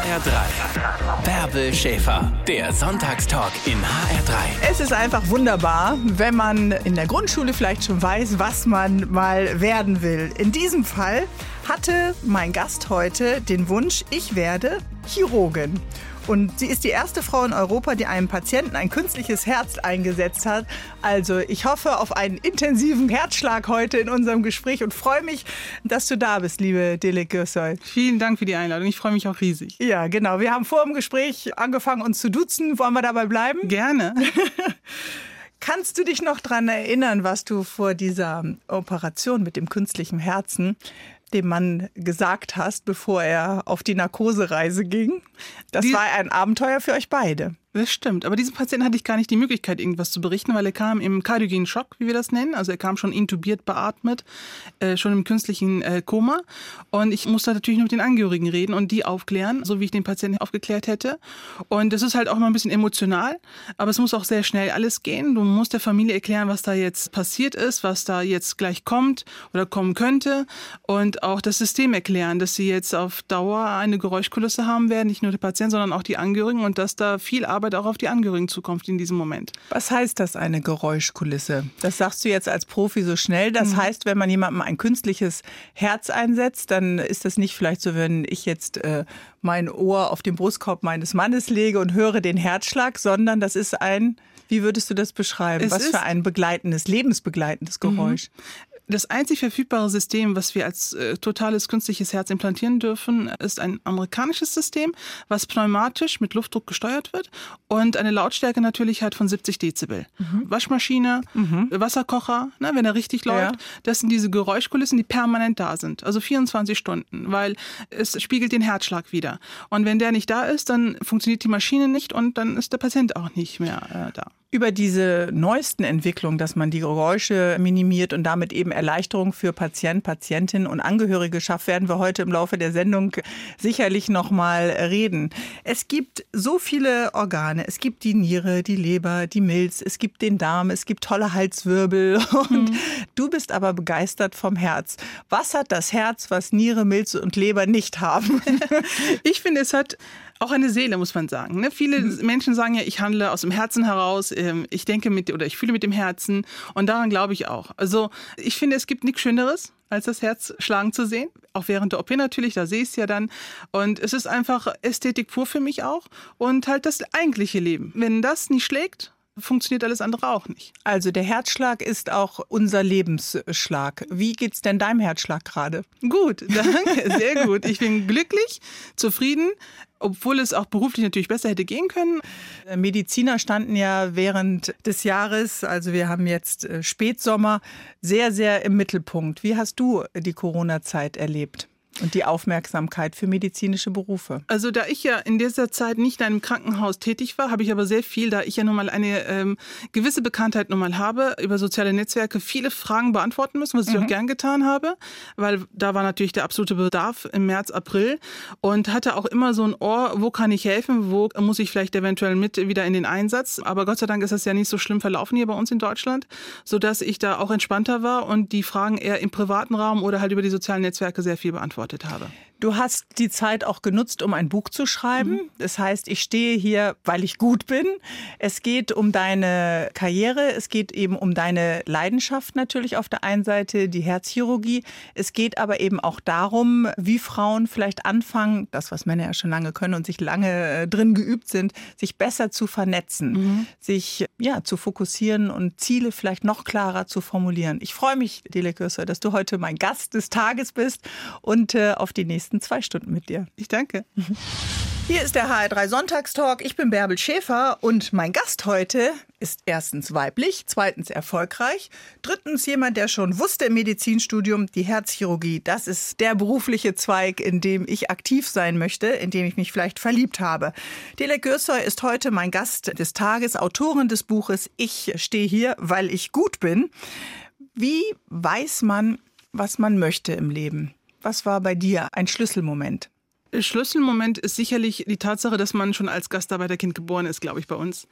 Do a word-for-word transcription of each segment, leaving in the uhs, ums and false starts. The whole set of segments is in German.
H R drei. Bärbel Schäfer, der Sonntagstalk in H R drei. Es ist einfach wunderbar, wenn man in der Grundschule vielleicht schon weiß, was man mal werden will. In diesem Fall hatte mein Gast heute den Wunsch, ich werde Chirurgin. Und sie ist die erste Frau in Europa, die einem Patienten ein künstliches Herz eingesetzt hat. Also ich hoffe auf einen intensiven Herzschlag heute in unserem Gespräch und freue mich, dass du da bist, liebe Dilek Gürsoy. Vielen Dank für die Einladung. Ich freue mich auch riesig. Ja, genau. Wir haben vor dem Gespräch angefangen, uns zu duzen. Wollen wir dabei bleiben? Gerne. Kannst du dich noch daran erinnern, was du vor dieser Operation mit dem künstlichen Herzen dem Mann gesagt hast, bevor er auf die Narkosereise ging? Das Die- war ein Abenteuer für euch beide. Das stimmt. Aber diesem Patienten hatte ich gar nicht die Möglichkeit, irgendwas zu berichten, weil er kam im kardiogenen Schock, wie wir das nennen. Also er kam schon intubiert, beatmet, äh, schon im künstlichen äh, Koma. Und ich musste natürlich nur mit den Angehörigen reden und die aufklären, so wie ich den Patienten aufgeklärt hätte. Und das ist halt auch mal ein bisschen emotional, aber es muss auch sehr schnell alles gehen. Du musst der Familie erklären, was da jetzt passiert ist, was da jetzt gleich kommt oder kommen könnte. Und auch das System erklären, dass sie jetzt auf Dauer eine Geräuschkulisse haben werden, nicht nur der Patient, sondern auch die Angehörigen und dass da viel Arbeit auch auf die Angehörigen zukommt in diesem Moment. Was heißt das, eine Geräuschkulisse? Das sagst du jetzt als Profi so schnell. Das Mhm. heißt, wenn man jemandem ein künstliches Herz einsetzt, dann ist das nicht vielleicht so, wenn ich jetzt äh, mein Ohr auf den Brustkorb meines Mannes lege und höre den Herzschlag, sondern das ist ein, wie würdest du das beschreiben? Es Was ist- für ein begleitendes, lebensbegleitendes Geräusch? Das einzig verfügbare System, was wir als äh, totales künstliches Herz implantieren dürfen, ist ein amerikanisches System, was pneumatisch mit Luftdruck gesteuert wird und eine Lautstärke natürlich hat von siebzig Dezibel. Waschmaschine, Wasserkocher, ne, wenn er richtig läuft, Ja. das sind diese Geräuschkulissen, die permanent da sind, also vierundzwanzig Stunden, weil es spiegelt den Herzschlag wider. Und wenn der nicht da ist, dann funktioniert die Maschine nicht und dann ist der Patient auch nicht mehr äh, da. Über diese neuesten Entwicklungen, dass man die Geräusche minimiert und damit eben Erleichterung für Patient, Patientin und Angehörige schafft, werden wir heute im Laufe der Sendung sicherlich noch mal reden. Es gibt so viele Organe. Es gibt die Niere, die Leber, die Milz, es gibt den Darm, es gibt tolle Halswirbel und du bist aber begeistert vom Herz. Was hat das Herz, was Niere, Milz und Leber nicht haben? Ich finde, es hat auch eine Seele, muss man sagen. Ne? Viele Menschen sagen ja, ich handle aus dem Herzen heraus, ähm, ich denke mit oder ich fühle mit dem Herzen und daran glaube ich auch. Also ich finde, es gibt nichts Schöneres, als das Herz schlagen zu sehen. Auch während der O P natürlich, da sehe ich es ja dann. Und es ist einfach Ästhetik pur für mich auch und halt das eigentliche Leben. Wenn das nicht schlägt, funktioniert alles andere auch nicht. Also der Herzschlag ist auch unser Lebensschlag. Wie geht's denn deinem Herzschlag gerade? Gut, danke, sehr gut. Ich bin glücklich, zufrieden, obwohl es auch beruflich natürlich besser hätte gehen können. Mediziner standen ja während des Jahres, also wir haben jetzt äh, Spätsommer, sehr, sehr im Mittelpunkt. Wie hast du die Corona-Zeit erlebt und die Aufmerksamkeit für medizinische Berufe? Also da ich ja in dieser Zeit nicht in einem Krankenhaus tätig war, habe ich aber sehr viel, da ich ja nun mal eine ähm, gewisse Bekanntheit nun mal habe, über soziale Netzwerke viele Fragen beantworten müssen, was ich auch gern getan habe, weil da war natürlich der absolute Bedarf im März, April und hatte auch immer so ein Ohr, wo kann ich helfen, wo muss ich vielleicht eventuell mit wieder in den Einsatz. Aber Gott sei Dank ist das ja nicht so schlimm verlaufen hier bei uns in Deutschland, sodass ich da auch entspannter war und die Fragen eher im privaten Raum oder halt über die sozialen Netzwerke sehr viel beantwortet habe. Du hast die Zeit auch genutzt, um ein Buch zu schreiben. Das heißt, ich stehe hier, weil ich gut bin. Es geht um deine Karriere. Es geht eben um deine Leidenschaft natürlich auf der einen Seite, die Herzchirurgie. Es geht aber eben auch darum, wie Frauen vielleicht anfangen, das, was Männer ja schon lange können und sich lange äh, drin geübt sind, sich besser zu vernetzen, mhm. sich ja zu fokussieren und Ziele vielleicht noch klarer zu formulieren. Ich freue mich, Dilek Gürsoy, dass du heute mein Gast des Tages bist und äh, auf die nächsten zwei Stunden mit dir. Ich danke. Hier ist der H R drei Sonntagstalk. Ich bin Bärbel Schäfer und mein Gast heute ist erstens weiblich, zweitens erfolgreich, drittens jemand, der schon wusste im Medizinstudium, die Herzchirurgie, das ist der berufliche Zweig, in dem ich aktiv sein möchte, in dem ich mich vielleicht verliebt habe. Dilek Gürsoy ist heute mein Gast des Tages, Autorin des Buches Ich stehe hier, weil ich gut bin. Wie weiß man, was man möchte im Leben? Was war bei dir ein Schlüsselmoment? Schlüsselmoment ist sicherlich die Tatsache, dass man schon als Gastarbeiterkind geboren ist, glaube ich, bei uns.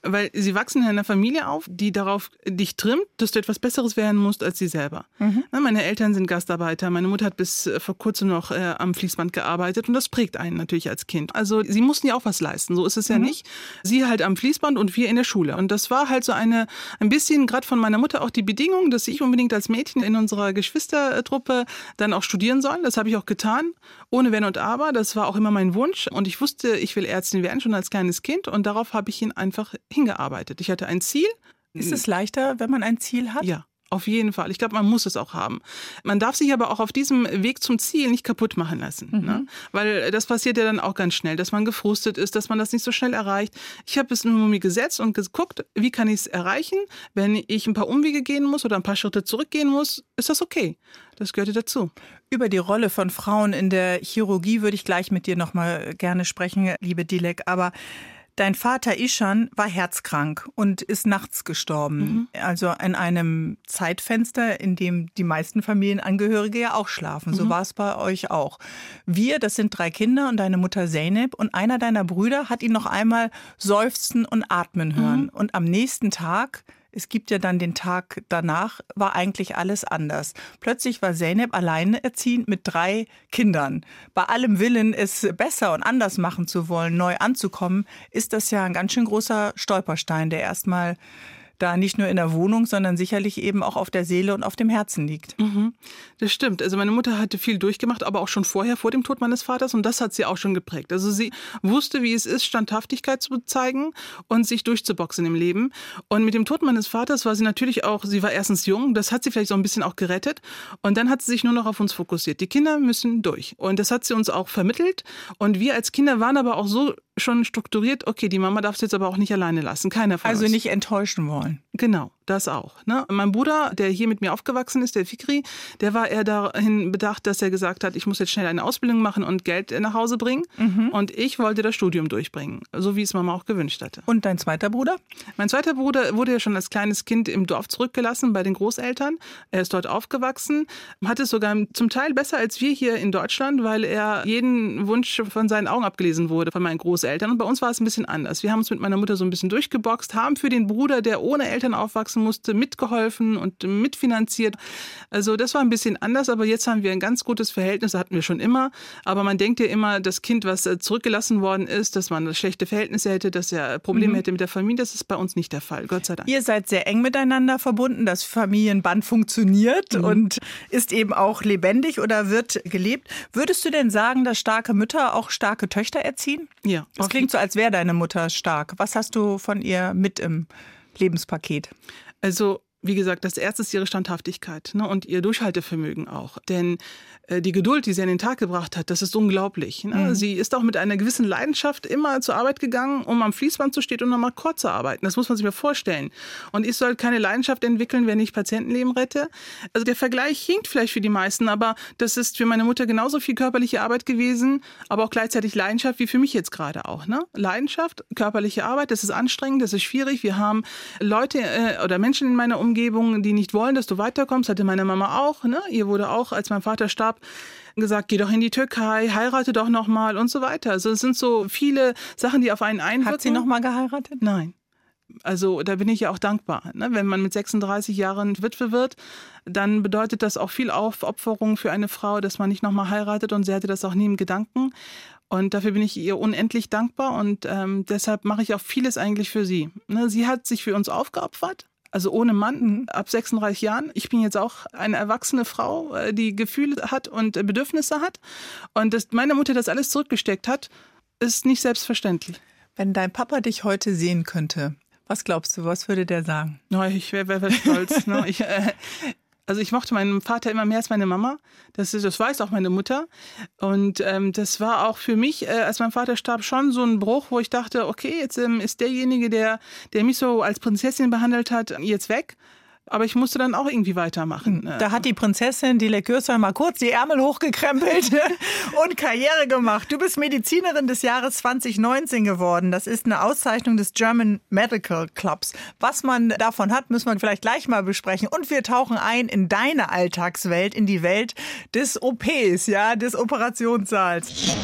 Weil sie wachsen in einer Familie auf, die darauf dich trimmt, dass du etwas Besseres werden musst als sie selber. Mhm. Meine Eltern sind Gastarbeiter, meine Mutter hat bis vor kurzem noch äh, am Fließband gearbeitet und das prägt einen natürlich als Kind. Also sie mussten ja auch was leisten, so ist es ja mhm. nicht. Sie halt am Fließband und wir in der Schule. Und das war halt so eine, ein bisschen gerade von meiner Mutter auch die Bedingung, dass ich unbedingt als Mädchen in unserer Geschwistertruppe dann auch studieren soll. Das habe ich auch getan, ohne Wenn und Aber. Das war auch immer mein Wunsch und ich wusste, ich will Ärztin werden, schon als kleines Kind und darauf habe ich ihn einfach hingearbeitet. Ich hatte ein Ziel. Ist es leichter, wenn man ein Ziel hat? Ja. Auf jeden Fall. Ich glaube, man muss es auch haben. Man darf sich aber auch auf diesem Weg zum Ziel nicht kaputt machen lassen. Mhm. Ne? Weil das passiert ja dann auch ganz schnell, dass man gefrustet ist, dass man das nicht so schnell erreicht. Ich habe es nur mir gesetzt und geguckt, wie kann ich es erreichen? Wenn ich ein paar Umwege gehen muss oder ein paar Schritte zurückgehen muss, ist das okay. Das gehörte dazu. Über die Rolle von Frauen in der Chirurgie würde ich gleich mit dir noch mal gerne sprechen, liebe Dilek. Aber dein Vater Ishan war herzkrank und ist nachts gestorben. Mhm. Also in einem Zeitfenster, in dem die meisten Familienangehörige ja auch schlafen. Mhm. So war es bei euch auch. Wir, das sind drei Kinder und deine Mutter Zeynep und einer deiner Brüder hat ihn noch einmal seufzen und atmen hören. Mhm. Und am nächsten Tag, es gibt ja dann den Tag danach, war eigentlich alles anders. Plötzlich war Zeynep alleinerziehend mit drei Kindern. Bei allem Willen, es besser und anders machen zu wollen, neu anzukommen, ist das ja ein ganz schön großer Stolperstein, der erstmal da nicht nur in der Wohnung, sondern sicherlich eben auch auf der Seele und auf dem Herzen liegt. Mhm, das stimmt. Also meine Mutter hatte viel durchgemacht, aber auch schon vorher, vor dem Tod meines Vaters. Und das hat sie auch schon geprägt. Also sie wusste, wie es ist, Standhaftigkeit zu zeigen und sich durchzuboxen im Leben. Und mit dem Tod meines Vaters war sie natürlich auch, sie war erstens jung, das hat sie vielleicht so ein bisschen auch gerettet. Und dann hat sie sich nur noch auf uns fokussiert. Die Kinder müssen durch. Und das hat sie uns auch vermittelt. Und wir als Kinder waren aber auch so schon strukturiert, okay, die Mama darf es jetzt aber auch nicht alleine lassen. Keiner von uns. Also nicht enttäuschen wollen. Genau, das auch. Ne? Mein Bruder, der hier mit mir aufgewachsen ist, der Fikri, der war eher dahin bedacht, dass er gesagt hat, ich muss jetzt schnell eine Ausbildung machen und Geld nach Hause bringen. Mhm. Und ich wollte das Studium durchbringen, so wie es Mama auch gewünscht hatte. Und dein zweiter Bruder? Mein zweiter Bruder wurde ja schon als kleines Kind im Dorf zurückgelassen bei den Großeltern. Er ist dort aufgewachsen, hat es sogar zum Teil besser als wir hier in Deutschland, weil er jeden Wunsch von seinen Augen abgelesen wurde von meinen Großeltern. Und bei uns war es ein bisschen anders. Wir haben uns mit meiner Mutter so ein bisschen durchgeboxt, haben für den Bruder, der ohne Eltern aufwachsen musste, mitgeholfen und mitfinanziert. Also das war ein bisschen anders, aber jetzt haben wir ein ganz gutes Verhältnis, das hatten wir schon immer. Aber man denkt ja immer, das Kind, was zurückgelassen worden ist, dass man schlechte Verhältnisse hätte, dass er Probleme mhm. hätte mit der Familie. Das ist bei uns nicht der Fall, Gott sei Dank. Ihr seid sehr eng miteinander verbunden. Das Familienband funktioniert mhm. und ist eben auch lebendig oder wird gelebt. Würdest du denn sagen, dass starke Mütter auch starke Töchter erziehen? Ja. Das klingt so, als wäre deine Mutter stark. Was hast du von ihr mit im Lebenspaket? Also, wie gesagt, das erste ist ihre Standhaftigkeit, ne, und ihr Durchhaltevermögen auch. Denn äh, die Geduld, die sie an den Tag gebracht hat, das ist unglaublich. Ne? Mhm. Sie ist auch mit einer gewissen Leidenschaft immer zur Arbeit gegangen, um am Fließband zu stehen und nochmal kurz zu arbeiten. Das muss man sich mal vorstellen. Und ich soll keine Leidenschaft entwickeln, wenn ich Patientenleben rette. Also der Vergleich hinkt vielleicht für die meisten, aber das ist für meine Mutter genauso viel körperliche Arbeit gewesen, aber auch gleichzeitig Leidenschaft wie für mich jetzt gerade auch. Ne? Leidenschaft, körperliche Arbeit, das ist anstrengend, das ist schwierig. Wir haben Leute äh, oder Menschen in meiner Umgebung, die nicht wollen, dass du weiterkommst, hatte meine Mama auch. Ne? Ihr wurde auch, als mein Vater starb, gesagt, geh doch in die Türkei, heirate doch noch mal und so weiter. Also es sind so viele Sachen, die auf einen einwirken. Hat sie noch mal geheiratet? Nein. Also da bin ich ja auch dankbar. Ne? Wenn man mit sechsunddreißig Jahren Witwe wird, dann bedeutet das auch viel Aufopferung für eine Frau, dass man nicht noch mal heiratet, und sie hatte das auch nie im Gedanken. Und dafür bin ich ihr unendlich dankbar, und ähm, deshalb mache ich auch vieles eigentlich für sie. Ne? Sie hat sich für uns aufgeopfert. Also ohne Mann, ab sechsunddreißig Jahren. Ich bin jetzt auch eine erwachsene Frau, die Gefühle hat und Bedürfnisse hat. Und dass meine Mutter das alles zurückgesteckt hat, ist nicht selbstverständlich. Wenn dein Papa dich heute sehen könnte, was glaubst du, was würde der sagen? No, ich wäre wär, wär stolz. ne? ich, äh, also ich mochte meinen Vater immer mehr als meine Mama. Das, ist, das weiß auch meine Mutter. Und ähm, das war auch für mich, äh, als mein Vater starb, schon so ein Bruch, wo ich dachte, okay, jetzt ähm, ist derjenige, der, der mich so als Prinzessin behandelt hat, jetzt weg. Aber ich musste dann auch irgendwie weitermachen. Da hat die Prinzessin Dilek Özal mal kurz die Ärmel hochgekrempelt und Karriere gemacht. Du bist Medizinerin des Jahres zwanzig neunzehn geworden. Das ist eine Auszeichnung des German Medical Clubs. Was man davon hat, müssen wir vielleicht gleich mal besprechen. Und wir tauchen ein in deine Alltagswelt, in die Welt des O Ps, ja, des Operationssaals.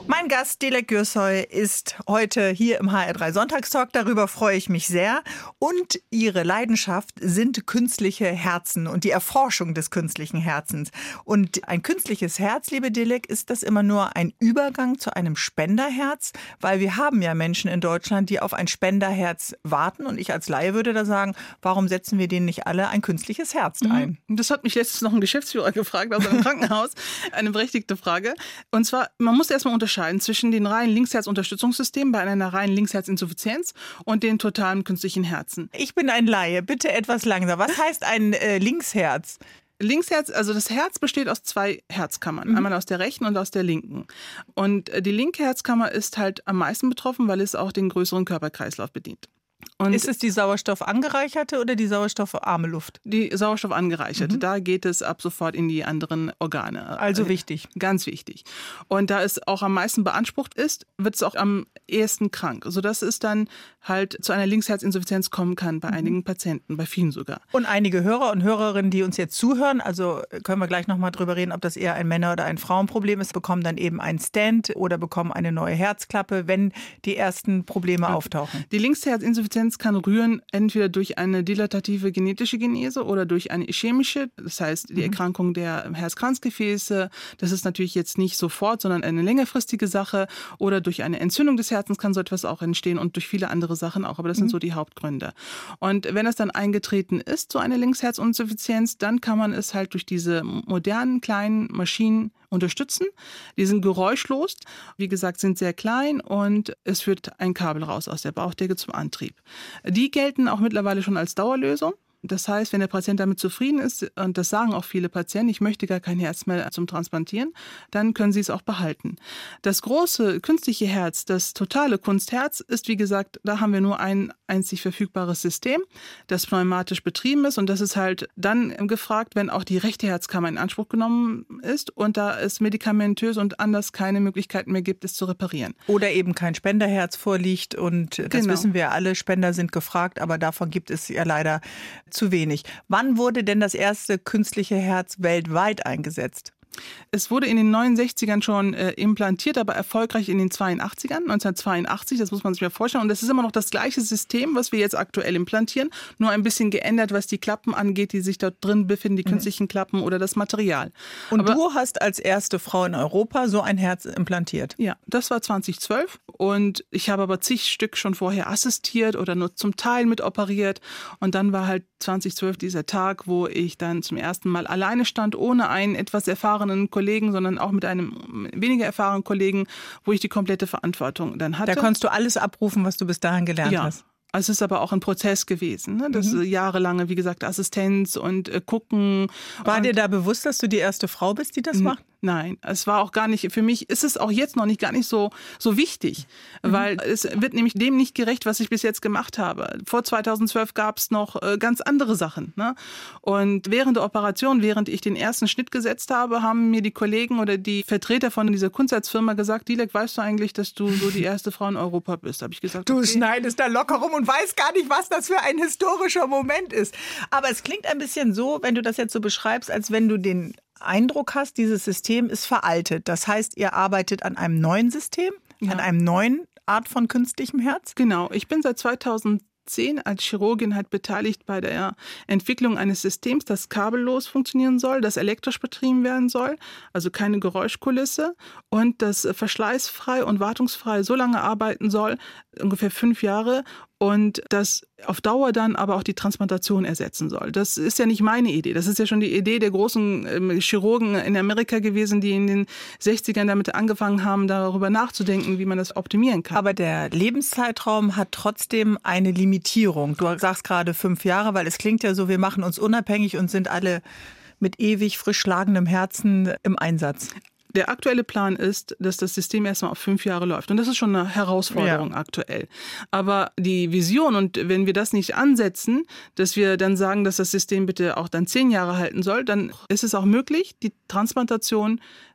Mein Gast, Dilek Gürsoy, ist heute hier im H R drei Sonntagstalk. Darüber freue ich mich sehr. Und ihre Leidenschaft sind künstliche Herzen und die Erforschung des künstlichen Herzens. Und ein künstliches Herz, liebe Dilek, ist das immer nur ein Übergang zu einem Spenderherz? Weil wir haben ja Menschen in Deutschland, die auf ein Spenderherz warten. Und ich als Laie würde da sagen, warum setzen wir denen nicht alle ein künstliches Herz ein? Das hat mich letztens noch ein Geschäftsführer gefragt aus einem Krankenhaus. Eine berechtigte Frage. Und zwar, man muss erstmal unterscheiden zwischen den reinen Linksherz-Unterstützungssystemen bei einer reinen Linksherzinsuffizienz und den totalen künstlichen Herzen. Ich bin ein Laie, bitte etwas langsamer. Was heißt ein äh, Linksherz? Linksherz, also das Herz besteht aus zwei Herzkammern, mhm. einmal aus der rechten und aus der linken. Und die linke Herzkammer ist halt am meisten betroffen, weil es auch den größeren Körperkreislauf bedient. Und ist es die sauerstoffangereicherte oder die sauerstoffarme Luft? Die sauerstoffangereicherte. Mhm. Da geht es ab sofort in die anderen Organe. Also wichtig. Ganz wichtig. Und da es auch am meisten beansprucht ist, wird es auch am ehesten krank, sodass es dann halt zu einer Linksherzinsuffizienz kommen kann bei mhm. einigen Patienten, bei vielen sogar. Und einige Hörer und Hörerinnen, die uns jetzt zuhören, also können wir gleich nochmal drüber reden, ob das eher ein Männer- oder ein Frauenproblem ist, bekommen dann eben einen Stand oder bekommen eine neue Herzklappe, wenn die ersten Probleme ja. auftauchen. Die Linksherzinsuffizienz kann rühren entweder durch eine dilatative genetische Genese oder durch eine ischämische, das heißt die mhm. Erkrankung der Herz-Kranzgefäße. Das ist natürlich jetzt nicht sofort, sondern eine längerfristige Sache. Oder durch eine Entzündung des Herzens kann so etwas auch entstehen und durch viele andere Sachen auch. Aber das mhm. sind so die Hauptgründe. Und wenn es dann eingetreten ist, so eine Linksherzinsuffizienz, dann kann man es halt durch diese modernen kleinen Maschinen unterstützen. Die sind geräuschlos, wie gesagt, sind sehr klein und es führt ein Kabel raus aus der Bauchdecke zum Antrieb. Die gelten auch mittlerweile schon als Dauerlösung. Das heißt, wenn der Patient damit zufrieden ist, und das sagen auch viele Patienten, ich möchte gar kein Herz mehr zum Transplantieren, dann können sie es auch behalten. Das große künstliche Herz, das totale Kunstherz, ist wie gesagt, da haben wir nur ein einzig verfügbares System, das pneumatisch betrieben ist und das ist halt dann gefragt, wenn auch die rechte Herzkammer in Anspruch genommen ist und da es medikamentös und anders keine Möglichkeiten mehr gibt, es zu reparieren. Oder eben kein Spenderherz vorliegt und das genau. wissen wir alle, Spender sind gefragt, aber davon gibt es ja leider zu wenig. Wann wurde denn das erste künstliche Herz weltweit eingesetzt? Es wurde in den neunundsechzigern schon äh, implantiert, aber erfolgreich in den zweiundachtzigern, neunzehnhundertzweiundachtzig, das muss man sich mal vorstellen. Und das ist immer noch das gleiche System, was wir jetzt aktuell implantieren, nur ein bisschen geändert, was die Klappen angeht, die sich dort drin befinden, die künstlichen Klappen oder das Material. Und aber, du hast als erste Frau in Europa so ein Herz implantiert? Ja, das war zweitausendzwölf und ich habe aber zig Stück schon vorher assistiert oder nur zum Teil mit operiert. Und dann war halt zweitausendzwölf dieser Tag, wo ich dann zum ersten Mal alleine stand, ohne einen etwas erfahrenen Kollegen, sondern auch mit einem weniger erfahrenen Kollegen, wo ich die komplette Verantwortung dann hatte. Da konntest du alles abrufen, was du bis dahin gelernt ja. hast. Es ist aber auch ein Prozess gewesen, ne? Das mhm. jahrelange, wie gesagt, Assistenz und äh, Gucken. War und dir da bewusst, dass du die erste Frau bist, die das n- macht? Nein, es war auch gar nicht, für mich ist es auch jetzt noch nicht gar nicht so, so wichtig, mhm. weil es wird nämlich dem nicht gerecht, was ich bis jetzt gemacht habe. Vor zweitausendzwölf gab es noch äh, ganz andere Sachen. Ne? Und während der Operation, während ich den ersten Schnitt gesetzt habe, haben mir die Kollegen oder die Vertreter von dieser Kunstherzfirma gesagt, Dilek, weißt du eigentlich, dass du so die erste Frau in Europa bist? Habe ich gesagt, du okay. schneidest da locker rum und weißt gar nicht, was das für ein historischer Moment ist. Aber es klingt ein bisschen so, wenn du das jetzt so beschreibst, als wenn du den Eindruck hast, dieses System ist veraltet. Das heißt, ihr arbeitet an einem neuen System, ja. an einem neuen Art von künstlichem Herz? Genau. Ich bin seit zweitausendzehn als Chirurgin halt beteiligt bei der Entwicklung eines Systems, das kabellos funktionieren soll, das elektrisch betrieben werden soll, also keine Geräuschkulisse und das verschleißfrei und wartungsfrei so lange arbeiten soll, ungefähr fünf Jahre, und das auf Dauer dann aber auch die Transplantation ersetzen soll. Das ist ja nicht meine Idee. Das ist ja schon die Idee der großen ähm, Chirurgen in Amerika gewesen, die in den sechzigern damit angefangen haben, darüber nachzudenken, wie man das optimieren kann. Aber der Lebenszeitraum hat trotzdem eine Limitierung. Du sagst gerade fünf Jahre, weil es klingt ja so, wir machen uns unabhängig und sind alle mit ewig frisch schlagendem Herzen im Einsatz. Der aktuelle Plan ist, dass das System erstmal auf fünf Jahre läuft. Und das ist schon eine Herausforderung ja. aktuell. Aber die Vision, und wenn wir das nicht ansetzen, dass wir dann sagen, dass das System bitte auch dann zehn Jahre halten soll, dann ist es auch möglich, die Transplantation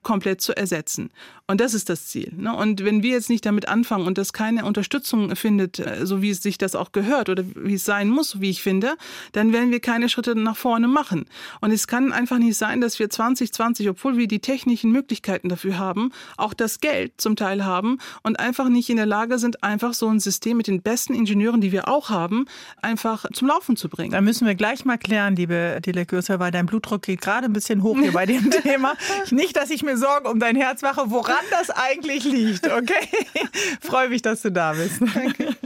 komplett zu ersetzen. Und das ist das Ziel. Ne? Und wenn wir jetzt nicht damit anfangen und das keine Unterstützung findet, so wie es sich das auch gehört oder wie es sein muss, wie ich finde, dann werden wir keine Schritte nach vorne machen. Und es kann einfach nicht sein, dass wir zwanzig zwanzig, obwohl wir die technischen Möglichkeiten dafür haben, auch das Geld zum Teil haben und einfach nicht in der Lage sind, einfach so ein System mit den besten Ingenieuren, die wir auch haben, einfach zum Laufen zu bringen. Da müssen wir gleich mal klären, liebe Dilek Gürsel, weil dein Blutdruck geht gerade ein bisschen hoch hier bei dem Thema. Nicht, dass ich mir Sorgen um dein Herz mache, woran das eigentlich liegt, okay? Freue mich, dass du da bist. Danke.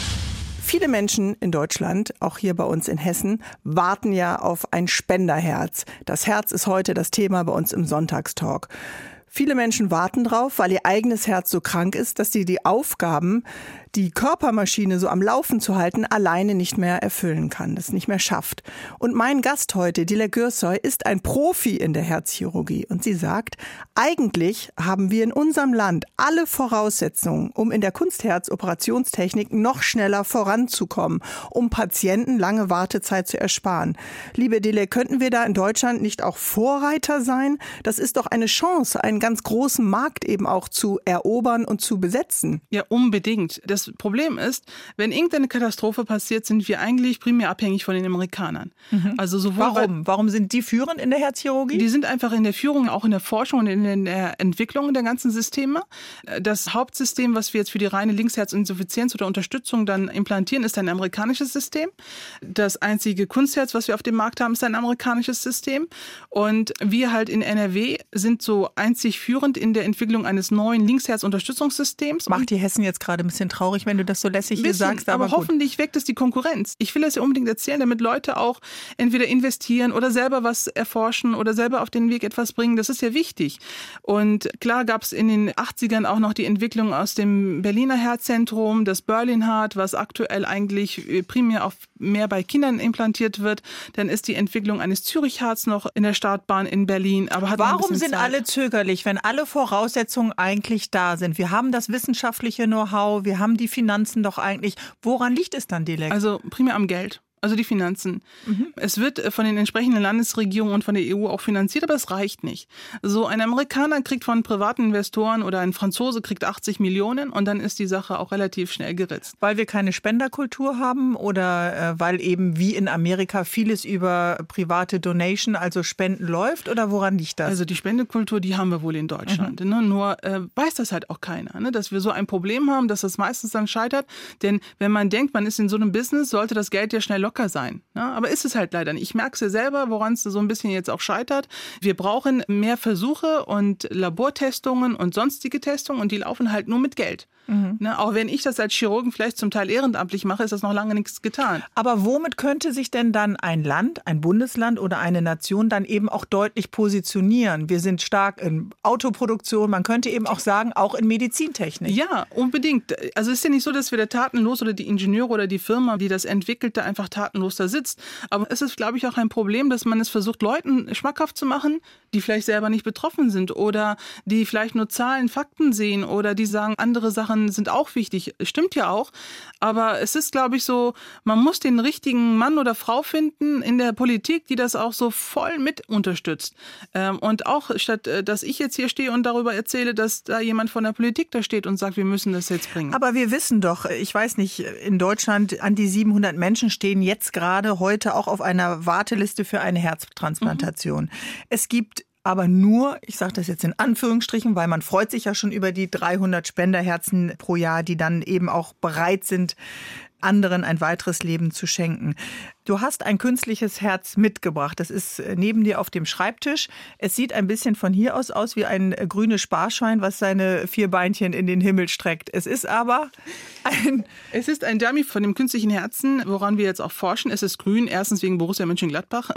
Viele Menschen in Deutschland, auch hier bei uns in Hessen, warten ja auf ein Spenderherz. Das Herz ist heute das Thema bei uns im Sonntagstalk. Viele Menschen warten drauf, weil ihr eigenes Herz so krank ist, dass sie die Aufgaben, die Körpermaschine so am Laufen zu halten, alleine nicht mehr erfüllen kann, das nicht mehr schafft. Und mein Gast heute, Dilek Gürsoy, ist ein Profi in der Herzchirurgie. Und sie sagt, eigentlich haben wir in unserem Land alle Voraussetzungen, um in der Kunstherz-Operationstechnik noch schneller voranzukommen, um Patienten lange Wartezeit zu ersparen. Liebe Dilek, könnten wir da in Deutschland nicht auch Vorreiter sein? Das ist doch eine Chance, einen ganz großen Markt eben auch zu erobern und zu besetzen. Ja, unbedingt. Das Problem ist, wenn irgendeine Katastrophe passiert, sind wir eigentlich primär abhängig von den Amerikanern. Mhm. Also sowohl Warum? Warum sind die führend in der Herzchirurgie? Die sind einfach in der Führung, auch in der Forschung und in der Entwicklung der ganzen Systeme. Das Hauptsystem, was wir jetzt für die reine Linksherzinsuffizienz oder Unterstützung dann implantieren, ist ein amerikanisches System. Das einzige Kunstherz, was wir auf dem Markt haben, ist ein amerikanisches System. Und wir halt in N R W sind so einzig führend in der Entwicklung eines neuen Linksherz-Unterstützungssystems. Macht die Hessen jetzt gerade ein bisschen traurig, wenn du das so lässig hier sagst. Aber, aber hoffentlich weckt es die Konkurrenz. Ich will das ja unbedingt erzählen, damit Leute auch entweder investieren oder selber was erforschen oder selber auf den Weg etwas bringen. Das ist ja wichtig. Und klar gab es in den achtzigern auch noch die Entwicklung aus dem Berliner Herzzentrum, das Berlin Heart, was aktuell eigentlich primär auf mehr bei Kindern implantiert wird. Dann ist die Entwicklung eines Zürich Hearts noch in der Startbahn in Berlin. Aber hat Warum sind Zeit. alle zögerlich, wenn alle Voraussetzungen eigentlich da sind? Wir haben das wissenschaftliche Know-how, wir haben die Finanzen doch eigentlich. Woran liegt es dann, Dilek? Also primär am Geld. Also die Finanzen. Mhm. Es wird von den entsprechenden Landesregierungen und von der E U auch finanziert, aber es reicht nicht. So ein Amerikaner kriegt von privaten Investoren oder ein Franzose kriegt achtzig Millionen und dann ist die Sache auch relativ schnell geritzt. Weil wir keine Spenderkultur haben oder äh, weil eben wie in Amerika vieles über private Donation, also Spenden läuft, oder woran liegt das? Also die Spendekultur, die haben wir wohl in Deutschland. Mhm. Ne? Nur äh, weiß das halt auch keiner, ne? Dass wir so ein Problem haben, dass das meistens dann scheitert. Denn wenn man denkt, man ist in so einem Business, sollte das Geld ja schnell locker sein. Ja, aber ist es halt leider nicht. Ich merke es ja selber, woran es so ein bisschen jetzt auch scheitert. Wir brauchen mehr Versuche und Labortestungen und sonstige Testungen und die laufen halt nur mit Geld. Mhm. Ne, auch wenn ich das als Chirurgen vielleicht zum Teil ehrenamtlich mache, ist das noch lange nichts getan. Aber womit könnte sich denn dann ein Land, ein Bundesland oder eine Nation dann eben auch deutlich positionieren? Wir sind stark in Autoproduktion, man könnte eben auch sagen, auch in Medizintechnik. Ja, unbedingt. Also es ist ja nicht so, dass wir da tatenlos oder die Ingenieure oder die Firma, die das entwickelt, da einfach tatenlos da sitzt. Aber es ist, glaube ich, auch ein Problem, dass man es versucht, Leuten schmackhaft zu machen, die vielleicht selber nicht betroffen sind oder die vielleicht nur Zahlen, Fakten sehen oder die sagen, andere Sachen sind auch wichtig. Stimmt ja auch. Aber es ist, glaube ich, so, man muss den richtigen Mann oder Frau finden in der Politik, die das auch so voll mit unterstützt. Und auch statt, dass ich jetzt hier stehe und darüber erzähle, dass da jemand von der Politik da steht und sagt, wir müssen das jetzt bringen. Aber wir wissen doch, ich weiß nicht, in Deutschland an die siebenhundert Menschen stehen jetzt gerade heute auch auf einer Warteliste für eine Herztransplantation. Mhm. Es gibt aber nur, ich sage das jetzt in Anführungsstrichen, weil man freut sich ja schon über die dreihundert Spenderherzen pro Jahr, die dann eben auch bereit sind, anderen ein weiteres Leben zu schenken. Du hast ein künstliches Herz mitgebracht. Das ist neben dir auf dem Schreibtisch. Es sieht ein bisschen von hier aus aus wie ein grünes Sparschwein, was seine vier Beinchen in den Himmel streckt. Es ist aber ein... Es ist ein Dummy von dem künstlichen Herzen, woran wir jetzt auch forschen. Es ist grün, erstens wegen Borussia Mönchengladbach.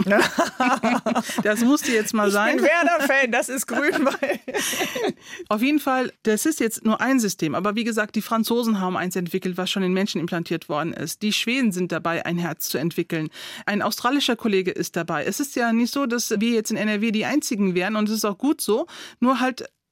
Das musste jetzt mal sein. Ich bin Werder-Fan, das ist grün. Weil Auf jeden Fall, das ist jetzt nur ein System. Aber wie gesagt, die Franzosen haben eins entwickelt, was schon in Menschen implantiert worden ist. Die Schweden sind dabei, ein Herz zu entwickeln. Ein australischer Kollege ist dabei. Es ist ja nicht so, dass wir jetzt in N R W die Einzigen wären und es ist auch gut so. Nur halt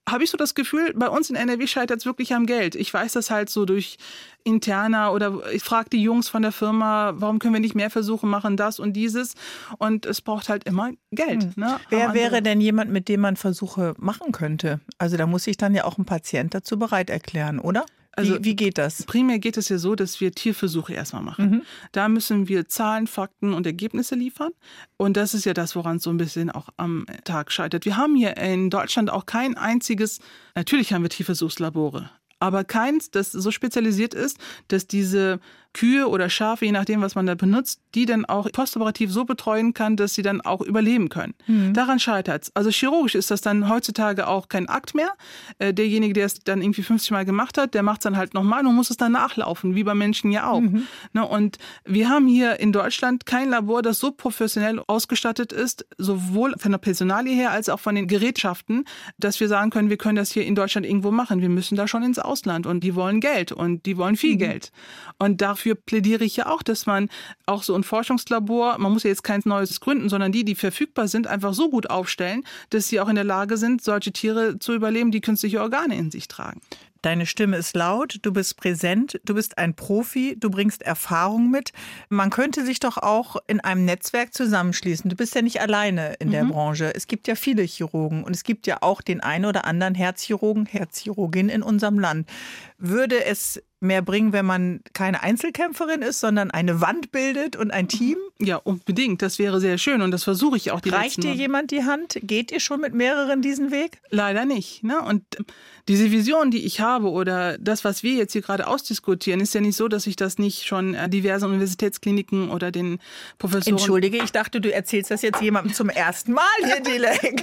habe ich so das Gefühl, bei uns in N R W scheitert es wirklich am Geld. Ich weiß das halt so durch Interna oder ich frage die Jungs von der Firma, warum können wir nicht mehr Versuche machen, das und dieses. Und es braucht halt immer Geld. Hm. Ne? Wer wäre denn jemand, mit dem man Versuche machen könnte? Also da muss sich dann ja auch ein Patient dazu bereit erklären, oder? Also wie, wie geht das? Primär geht es ja so, dass wir Tierversuche erstmal machen. Mhm. Da müssen wir Zahlen, Fakten und Ergebnisse liefern. Und das ist ja das, woran es so ein bisschen auch am Tag scheitert. Wir haben hier in Deutschland auch kein einziges, natürlich haben wir Tierversuchslabore, aber keins, das so spezialisiert ist, dass diese Kühe oder Schafe, je nachdem, was man da benutzt, die dann auch postoperativ so betreuen kann, dass sie dann auch überleben können. Mhm. Daran scheitert es. Also chirurgisch ist das dann heutzutage auch kein Akt mehr. Äh, derjenige, der es dann irgendwie fünfzig Mal gemacht hat, der macht es dann halt nochmal und muss es dann nachlaufen, wie bei Menschen ja auch. Mhm. Ne, und wir haben hier in Deutschland kein Labor, das so professionell ausgestattet ist, sowohl von der Personalie her als auch von den Gerätschaften, dass wir sagen können, wir können das hier in Deutschland irgendwo machen. Wir müssen da schon ins Ausland und die wollen Geld und die wollen viel mhm. Geld. Und dafür plädiere ich ja auch, dass man auch so ein Forschungslabor, man muss ja jetzt kein neues gründen, sondern die, die verfügbar sind, einfach so gut aufstellen, dass sie auch in der Lage sind, solche Tiere zu überleben, die künstliche Organe in sich tragen. Deine Stimme ist laut, du bist präsent, du bist ein Profi, du bringst Erfahrung mit. Man könnte sich doch auch in einem Netzwerk zusammenschließen. Du bist ja nicht alleine in der mhm. Branche. Es gibt ja viele Chirurgen und es gibt ja auch den einen oder anderen Herzchirurgen, Herzchirurgin in unserem Land. Würde es mehr bringen, wenn man keine Einzelkämpferin ist, sondern eine Wand bildet und ein Team? Ja, unbedingt. Das wäre sehr schön und das versuche ich auch die Reicht dir jemand die Hand? Geht ihr schon mit mehreren diesen Weg? Leider nicht. Ne? Und diese Vision, die ich habe oder das, was wir jetzt hier gerade ausdiskutieren, ist ja nicht so, dass ich das nicht schon diversen Universitätskliniken oder den Professoren... Entschuldige, ich dachte, du erzählst das jetzt jemandem zum ersten Mal hier, Dilek.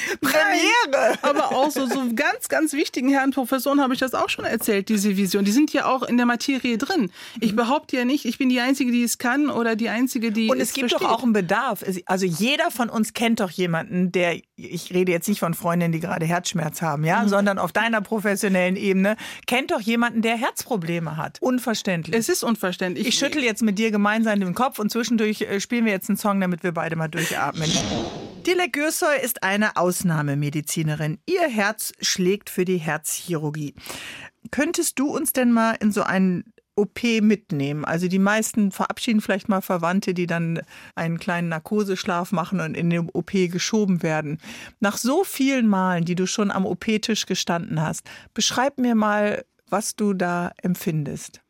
Premiere! Aber auch so, so ganz, ganz wichtigen Herren Professoren habe ich das auch schon erzählt, diese Vision. Die sind ja auch in der Materie drin. Ich behaupte ja nicht, ich bin die Einzige, die es kann oder die Einzige, die Und es, es gibt versteht. doch auch einen Bedarf. Also jeder von uns kennt doch jemanden, der, ich rede jetzt nicht von Freundinnen, die gerade Herzschmerz haben, ja, mhm. sondern auf deiner professionellen Ebene, kennt doch jemanden, der Herzprobleme hat. Unverständlich. Es ist unverständlich. Ich schüttel jetzt mit dir gemeinsam den Kopf und zwischendurch spielen wir jetzt einen Song, damit wir beide mal durchatmen. Dilek Gürsoy ist eine Ausnahmemedizinerin. Ihr Herz schlägt für die Herzchirurgie. Könntest du uns denn mal in so einen O P mitnehmen? Also die meisten verabschieden vielleicht mal Verwandte, die dann einen kleinen Narkoseschlaf machen und in den O P geschoben werden. Nach so vielen Malen, die du schon am O P-Tisch gestanden hast, beschreib mir mal, was du da empfindest.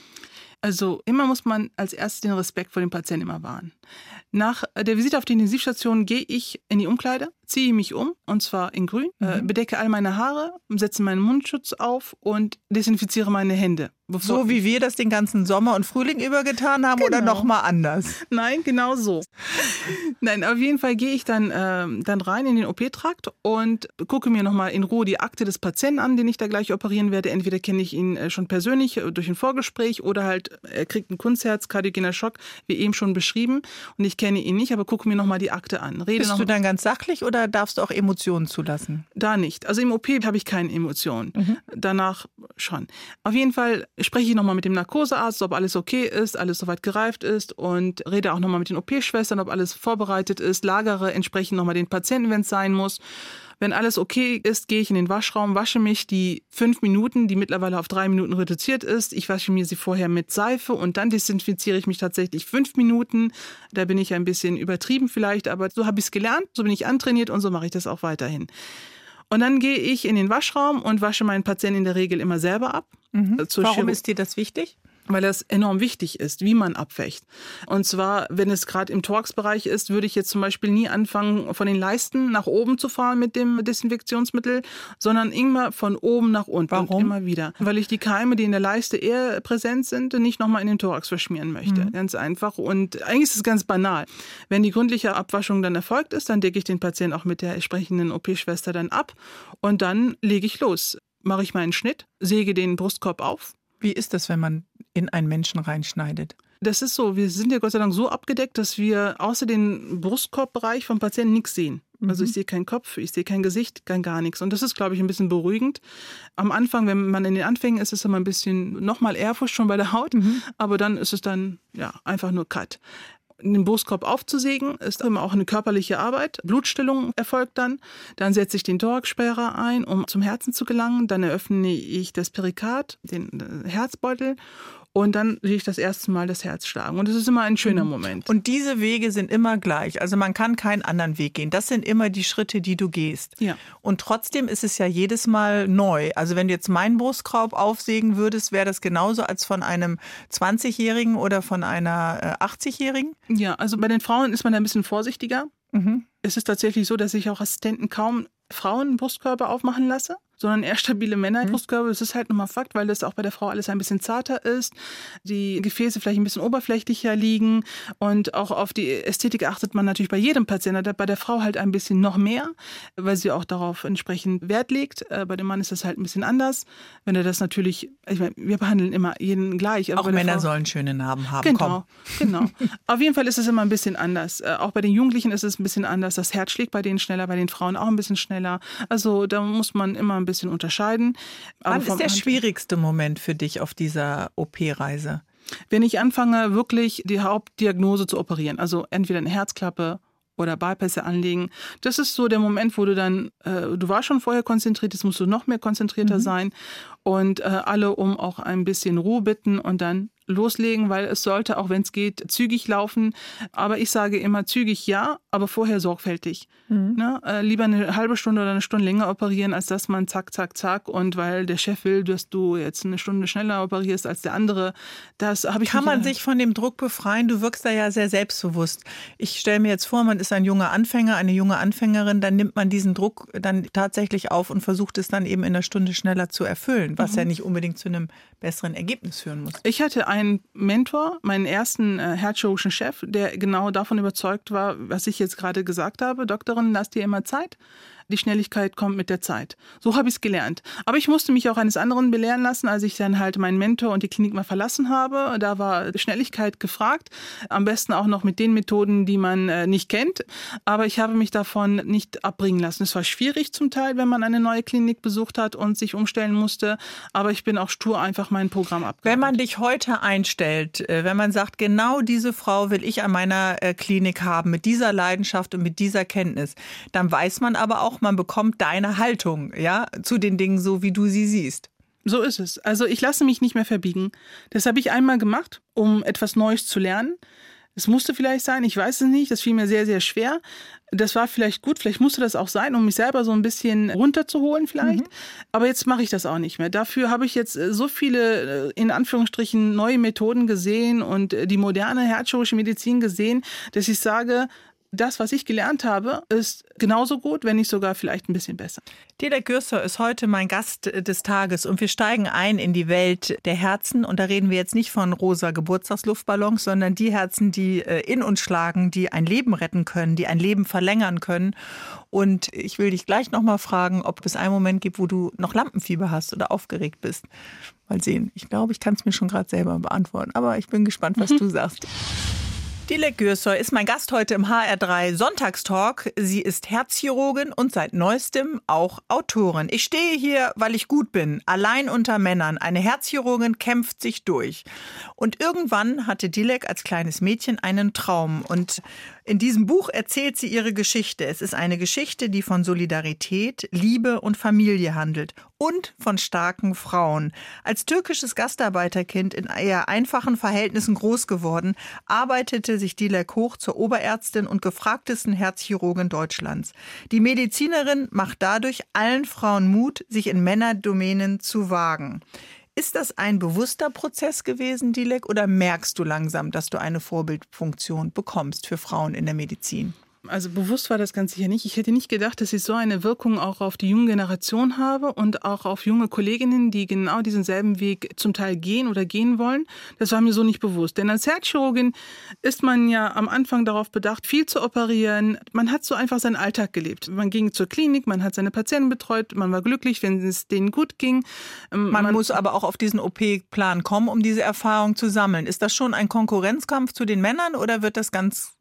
Also immer muss man als erstes den Respekt vor dem Patienten immer wahren. Nach der Visite auf die Intensivstation gehe ich in die Umkleide, ziehe mich um, und zwar in grün, mhm. äh, bedecke all meine Haare, setze meinen Mundschutz auf und desinfiziere meine Hände. So wie wir das den ganzen Sommer und Frühling über getan haben, genau. Oder noch mal anders? Nein, genau so. Nein, auf jeden Fall gehe ich dann, äh, dann rein in den O P-Trakt und gucke mir noch mal in Ruhe die Akte des Patienten an, den ich da gleich operieren werde. Entweder kenne ich ihn äh, schon persönlich äh, durch ein Vorgespräch oder halt er kriegt ein Kunstherz, kardiogener Schock, wie eben schon beschrieben. Und ich kenne ihn nicht, aber gucke mir noch mal die Akte an. Rede Bist noch du dann ganz sachlich oder darfst du auch Emotionen zulassen? Da nicht. Also im O P habe ich keine Emotionen. Mhm. Danach schon. Auf jeden Fall spreche ich nochmal mit dem Narkosearzt, ob alles okay ist, alles soweit gereift ist und rede auch nochmal mit den O P-Schwestern, ob alles vorbereitet ist, lagere entsprechend nochmal den Patienten, wenn es sein muss. Wenn alles okay ist, gehe ich in den Waschraum, wasche mich die fünf Minuten, die mittlerweile auf drei Minuten reduziert ist. Ich wasche mir sie vorher mit Seife und dann desinfiziere ich mich tatsächlich fünf Minuten. Da bin ich ein bisschen übertrieben vielleicht, aber so habe ich es gelernt, so bin ich antrainiert und so mache ich das auch weiterhin. Und dann gehe ich in den Waschraum und wasche meinen Patienten in der Regel immer selber ab. Mhm. Warum ist dir das wichtig? Weil das enorm wichtig ist, wie man abwächt. Und zwar, wenn es gerade im Thorax-Bereich ist, würde ich jetzt zum Beispiel nie anfangen, von den Leisten nach oben zu fahren mit dem Desinfektionsmittel, sondern immer von oben nach unten. Warum? Und immer wieder. Weil ich die Keime, die in der Leiste eher präsent sind, nicht nochmal in den Thorax verschmieren möchte. Mhm. Ganz einfach. Und eigentlich ist es ganz banal. Wenn die gründliche Abwaschung dann erfolgt ist, dann decke ich den Patienten auch mit der entsprechenden O P-Schwester dann ab. Und dann lege ich los. Mache ich meinen Schnitt, säge den Brustkorb auf. Wie ist das, wenn man in einen Menschen reinschneidet? Das ist so, wir sind ja Gott sei Dank so abgedeckt, dass wir außer den Brustkorbbereich vom Patienten nichts sehen. Mhm. Also ich sehe keinen Kopf, ich sehe kein Gesicht, kein gar nichts. Und das ist, glaube ich, ein bisschen beruhigend. Am Anfang, wenn man in den Anfängen ist, ist es immer ein bisschen nochmal Ehrfurcht schon bei der Haut. Mhm. Aber dann ist es dann ja einfach nur Cut. den Brustkorb aufzusägen, ist immer auch eine körperliche Arbeit. Blutstillung erfolgt dann. Dann setze ich den Thoraxsperrer ein, um zum Herzen zu gelangen. Dann eröffne ich das Perikard, den Herzbeutel. Und dann sehe ich das erste Mal das Herz schlagen. Und das ist immer ein schöner Moment. Und diese Wege sind immer gleich. Also man kann keinen anderen Weg gehen. Das sind immer die Schritte, die du gehst. Ja. Und trotzdem ist es ja jedes Mal neu. Also wenn du jetzt meinen Brustkorb aufsägen würdest, wäre das genauso als von einem zwanzigjährigen oder von einer achtzigjährigen? Ja, also bei den Frauen ist man da ein bisschen vorsichtiger. Mhm. Es ist tatsächlich so, dass ich auch Assistenten kaum Frauen Brustkörper aufmachen lasse, sondern eher stabile Männer Brustkörper. Das ist halt nochmal Fakt, weil das auch bei der Frau alles ein bisschen zarter ist, die Gefäße vielleicht ein bisschen oberflächlicher liegen und auch auf die Ästhetik achtet man natürlich bei jedem Patienten, bei der Frau halt ein bisschen noch mehr, weil sie auch darauf entsprechend Wert legt. Bei dem Mann ist das halt ein bisschen anders. Wenn er das natürlich, ich meine, wir behandeln immer jeden gleich. Aber auch Männer Frau, sollen schöne Narben haben. Genau, genau. Auf jeden Fall ist es immer ein bisschen anders. Auch bei den Jugendlichen ist es ein bisschen anders. Das Herz schlägt bei denen schneller, bei den Frauen auch ein bisschen schneller. Also da muss man immer ein bisschen unterscheiden. Aber wann ist der schwierigste Moment für dich auf dieser O P-Reise? Wenn ich anfange, wirklich die Hauptdiagnose zu operieren, also entweder eine Herzklappe oder Bypässe anlegen. Das ist so der Moment, wo du dann, äh, du warst schon vorher konzentriert, jetzt musst du noch mehr konzentrierter mhm. sein und äh, alle um auch ein bisschen Ruhe bitten und dann loslegen, weil es sollte, auch wenn es geht, zügig laufen. Aber ich sage immer zügig ja, aber vorher sorgfältig. Mhm. Ne? Äh, lieber eine halbe Stunde oder eine Stunde länger operieren, als dass man zack, zack, zack und weil der Chef will, dass du jetzt eine Stunde schneller operierst als der andere. Das habe ich Kann man nicht, sich von dem Druck befreien? Du wirkst da ja sehr selbstbewusst. Ich stelle mir jetzt vor, man ist ein junger Anfänger, eine junge Anfängerin, dann nimmt man diesen Druck dann tatsächlich auf und versucht es dann eben in einer Stunde schneller zu erfüllen, was mhm. ja nicht unbedingt zu einem besseren Ergebnis führen muss. Ich hatte einen Mentor, meinen ersten äh, herzchirurgischen Chef, der genau davon überzeugt war, was ich jetzt gerade gesagt habe. Doktorin, lass dir immer Zeit. Die Schnelligkeit kommt mit der Zeit. So habe ich es gelernt. Aber ich musste mich auch eines anderen belehren lassen, als ich dann halt meinen Mentor und die Klinik mal verlassen habe. Da war Schnelligkeit gefragt. Am besten auch noch mit den Methoden, die man äh, nicht kennt. Aber ich habe mich davon nicht abbringen lassen. Es war schwierig zum Teil, wenn man eine neue Klinik besucht hat und sich umstellen musste. Aber ich bin auch stur einfach mein Programm abgearbeitet. Wenn man dich heute einstellt, wenn man sagt, genau diese Frau will ich an meiner Klinik haben, mit dieser Leidenschaft und mit dieser Kenntnis, dann weiß man aber auch, man bekommt deine Haltung, ja, zu den Dingen, so wie du sie siehst. So ist es. Also ich lasse mich nicht mehr verbiegen. Das habe ich einmal gemacht, um etwas Neues zu lernen. Es musste vielleicht sein, ich weiß es nicht, das fiel mir sehr, sehr schwer. Das war vielleicht gut, vielleicht musste das auch sein, um mich selber so ein bisschen runterzuholen vielleicht. Mhm. Aber jetzt mache ich das auch nicht mehr. Dafür habe ich jetzt so viele, in Anführungsstrichen, neue Methoden gesehen und die moderne herzchirurgische Medizin gesehen, dass ich sage, das, was ich gelernt habe, ist genauso gut, wenn nicht sogar vielleicht ein bisschen besser. Dilek Gürsor ist heute mein Gast des Tages und wir steigen ein in die Welt der Herzen. Und da reden wir jetzt nicht von rosa Geburtstagsluftballons, sondern die Herzen, die in uns schlagen, die ein Leben retten können, die ein Leben verlängern können. Und ich will dich gleich noch mal fragen, ob es einen Moment gibt, wo du noch Lampenfieber hast oder aufgeregt bist. Mal sehen. Ich glaube, ich kann es mir schon gerade selber beantworten. Aber ich bin gespannt, was mhm. du sagst. Dilek Gürsor ist mein Gast heute im H R drei Sonntagstalk. Sie ist Herzchirurgin und seit neuestem auch Autorin. Ich stehe hier, weil ich gut bin. Allein unter Männern. Eine Herzchirurgin kämpft sich durch. Und irgendwann hatte Dilek als kleines Mädchen einen Traum. Und in diesem Buch erzählt sie ihre Geschichte. Es ist eine Geschichte, die von Solidarität, Liebe und Familie handelt. Und von starken Frauen. Als türkisches Gastarbeiterkind in eher einfachen Verhältnissen groß geworden, arbeitete sich Dilek hoch zur Oberärztin und gefragtesten Herzchirurgin Deutschlands. Die Medizinerin macht dadurch allen Frauen Mut, sich in Männerdomänen zu wagen. Ist das ein bewusster Prozess gewesen, Dilek, oder merkst du langsam, dass du eine Vorbildfunktion bekommst für Frauen in der Medizin? Also bewusst war das ganz sicher nicht. Ich hätte nicht gedacht, dass ich so eine Wirkung auch auf die junge Generation habe und auch auf junge Kolleginnen, die genau diesen selben Weg zum Teil gehen oder gehen wollen. Das war mir so nicht bewusst. Denn als Herzchirurgin ist man ja am Anfang darauf bedacht, viel zu operieren. Man hat so einfach seinen Alltag gelebt. Man ging zur Klinik, man hat seine Patienten betreut, man war glücklich, wenn es denen gut ging. Man, man muss aber auch auf diesen O P-Plan kommen, um diese Erfahrung zu sammeln. Ist das schon ein Konkurrenzkampf zu den Männern oder wird das ganz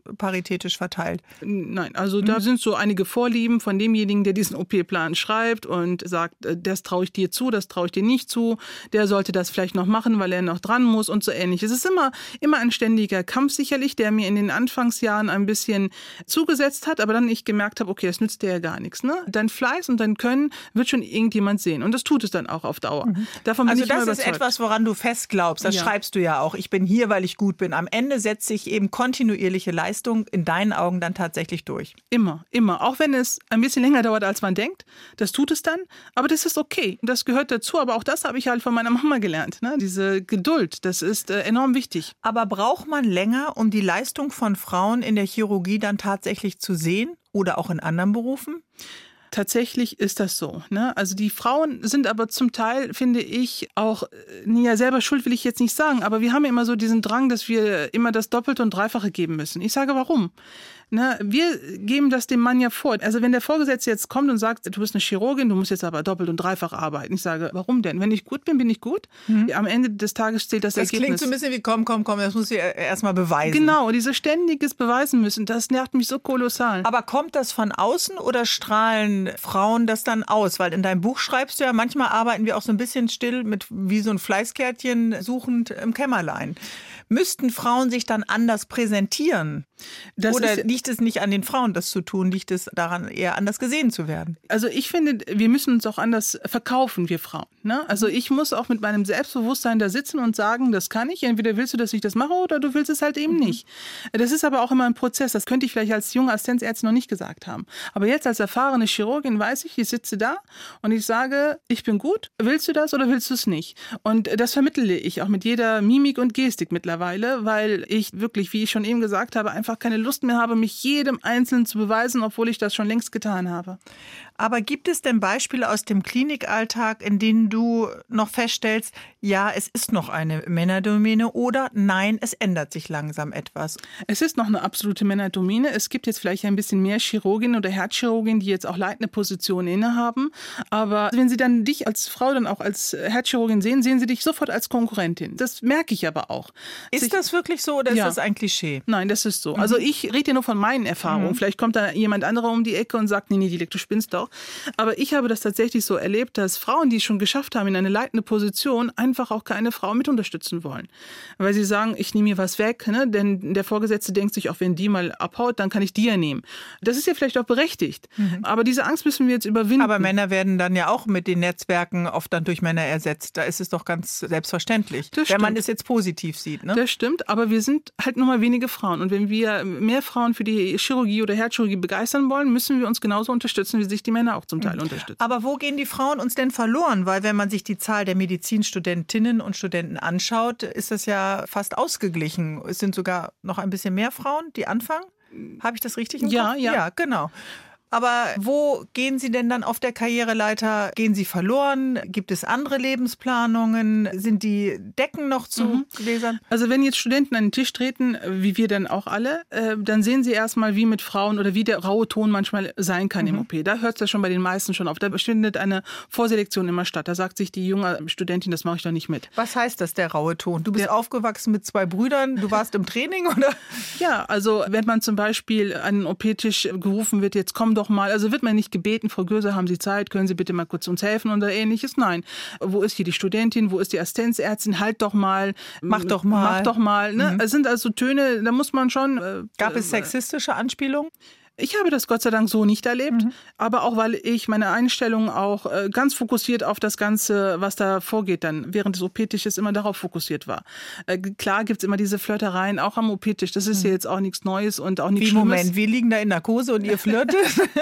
paritätisch verteilt? Nein, also da sind so einige Vorlieben von demjenigen, der diesen O P-Plan schreibt und sagt, das traue ich dir zu, das traue ich dir nicht zu, der sollte das vielleicht noch machen, weil er noch dran muss und so ähnlich. Es ist immer, immer ein ständiger Kampf sicherlich, der mir in den Anfangsjahren ein bisschen zugesetzt hat, aber dann ich gemerkt habe, okay, das nützt dir ja gar nichts. Ne? Dein Fleiß und dein Können wird schon irgendjemand sehen und das tut es dann auch auf Dauer. Mhm. Davon bin also ich das immer ist überzeugt. etwas, woran du fest glaubst, das ja. schreibst du ja auch. Ich bin hier, weil ich gut bin. Am Ende setzt sich eben kontinuierliche Leistung in deinen Augen dann tatsächlich durch. Immer, immer. Auch wenn es ein bisschen länger dauert, als man denkt. Das tut es dann. Aber das ist okay. Das gehört dazu. Aber auch das habe ich halt von meiner Mama gelernt. Ne? Diese Geduld, das ist äh, enorm wichtig. Aber braucht man länger, um die Leistung von Frauen in der Chirurgie dann tatsächlich zu sehen oder auch in anderen Berufen? Tatsächlich ist das so. Ne? Also die Frauen sind aber zum Teil, finde ich, auch, nee, ja selber schuld will ich jetzt nicht sagen, aber wir haben ja immer so diesen Drang, dass wir immer das Doppelte und Dreifache geben müssen. Ich sage, warum? Na, wir geben das dem Mann ja vor. Also wenn der Vorgesetzte jetzt kommt und sagt, du bist eine Chirurgin, du musst jetzt aber doppelt und dreifach arbeiten. Ich sage, warum denn? Wenn ich gut bin, bin ich gut. Mhm. Am Ende des Tages zählt das, das Ergebnis. Das klingt so ein bisschen wie, komm, komm, komm, das muss ich erstmal beweisen. Genau, dieses ständiges Beweisen müssen, das nervt mich so kolossal. Aber kommt das von außen oder strahlen Frauen das dann aus? Weil in deinem Buch schreibst du ja, manchmal arbeiten wir auch so ein bisschen still mit wie so ein Fleißkärtchen suchend im Kämmerlein. Müssten Frauen sich dann anders präsentieren? Das Oder ist, liegt es nicht an den Frauen, das zu tun? Liegt es daran, eher anders gesehen zu werden? Also ich finde, wir müssen uns auch anders verkaufen, wir Frauen. Ne? Also ich muss auch mit meinem Selbstbewusstsein da sitzen und sagen, das kann ich. Entweder willst du, dass ich das mache oder du willst es halt eben mhm. nicht. Das ist aber auch immer ein Prozess. Das könnte ich vielleicht als junge Assistenzärztin noch nicht gesagt haben. Aber jetzt als erfahrene Chirurgin weiß ich, ich sitze da und ich sage, ich bin gut. Willst du das oder willst du es nicht? Und das vermittle ich auch mit jeder Mimik und Gestik mittlerweile, weil ich wirklich, wie ich schon eben gesagt habe, einfach keine Lust mehr habe, mich jedem Einzelnen zu beweisen, obwohl ich das schon längst getan habe. Aber gibt es denn Beispiele aus dem Klinikalltag, in denen du noch feststellst, ja, es ist noch eine Männerdomäne oder nein, es ändert sich langsam etwas? Es ist noch eine absolute Männerdomäne. Es gibt jetzt vielleicht ein bisschen mehr Chirurginnen oder Herzchirurginnen, die jetzt auch leitende Positionen innehaben. Aber wenn sie dann dich als Frau dann auch als Herzchirurgin sehen, sehen sie dich sofort als Konkurrentin. Das merke ich aber auch. Ist ich, das wirklich so oder ja. ist das ein Klischee? Nein, das ist so. Mhm. Also ich rede ja nur von meinen Erfahrungen. Mhm. Vielleicht kommt da jemand anderer um die Ecke und sagt, nee, nee, Dilek, du spinnst doch. Aber ich habe das tatsächlich so erlebt, dass Frauen, die es schon geschafft haben in eine leitende Position, einfach auch keine Frau mit unterstützen wollen. Weil sie sagen, ich nehme mir was weg, ne? Denn der Vorgesetzte denkt sich, auch wenn die mal abhaut, dann kann ich die ja nehmen. Das ist ja vielleicht auch berechtigt. Mhm. Aber diese Angst müssen wir jetzt überwinden. Aber Männer werden dann ja auch mit den Netzwerken oft dann durch Männer ersetzt. Da ist es doch ganz selbstverständlich, das wenn stimmt. man es jetzt positiv sieht. Ne? Das stimmt, aber wir sind halt nur mal wenige Frauen. Und wenn wir mehr Frauen für die Chirurgie oder Herzchirurgie begeistern wollen, müssen wir uns genauso unterstützen, wie sich die Männer auch zum Teil unterstützen. Aber wo gehen die Frauen uns denn verloren? Weil wenn man sich die Zahl der Medizinstudentinnen und Studenten anschaut, ist das ja fast ausgeglichen. Es sind sogar noch ein bisschen mehr Frauen, die anfangen. Habe ich das richtig im Kopf? Ja, ja. Ja, genau. Aber wo gehen Sie denn dann auf der Karriereleiter? Gehen Sie verloren? Gibt es andere Lebensplanungen? Sind die Decken noch zu mhm. Gläsern? Also wenn jetzt Studenten an den Tisch treten, wie wir dann auch alle, äh, dann sehen sie erstmal, wie mit Frauen oder wie der raue Ton manchmal sein kann mhm. im O P. Da hört es ja schon bei den meisten schon auf. Da findet eine Vorselektion immer statt. Da sagt sich die junge Studentin, das mache ich doch nicht mit. Was heißt das, der raue Ton? Du bist der, aufgewachsen mit zwei Brüdern, du warst im Training, oder? Ja, also wenn man zum Beispiel an den O P-Tisch gerufen wird, jetzt komm doch mal, also wird man nicht gebeten, Frau Göser, haben Sie Zeit, können Sie bitte mal kurz uns helfen oder ähnliches? Nein. Wo ist hier die Studentin, wo ist die Assistenzärztin? Halt doch mal. Mach doch mal. Mach doch mal. Ne? Mhm. Es sind also Töne, da muss man schon. Äh, Gab es sexistische Anspielungen? Ich habe das Gott sei Dank so nicht erlebt, mhm. aber auch, weil ich meine Einstellung auch äh, ganz fokussiert auf das Ganze, was da vorgeht, dann während des O P-Tisches immer darauf fokussiert war. Äh, klar gibt es immer diese Flirtereien, auch am O P-Tisch, das ist mhm. ja jetzt auch nichts Neues und auch nichts Wie, Schlimmes. Moment, wir liegen da in Narkose und ihr flirtet?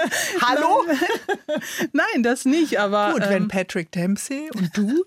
Hallo? Nein, das nicht, aber... Gut, ähm, wenn Patrick Dempsey und du...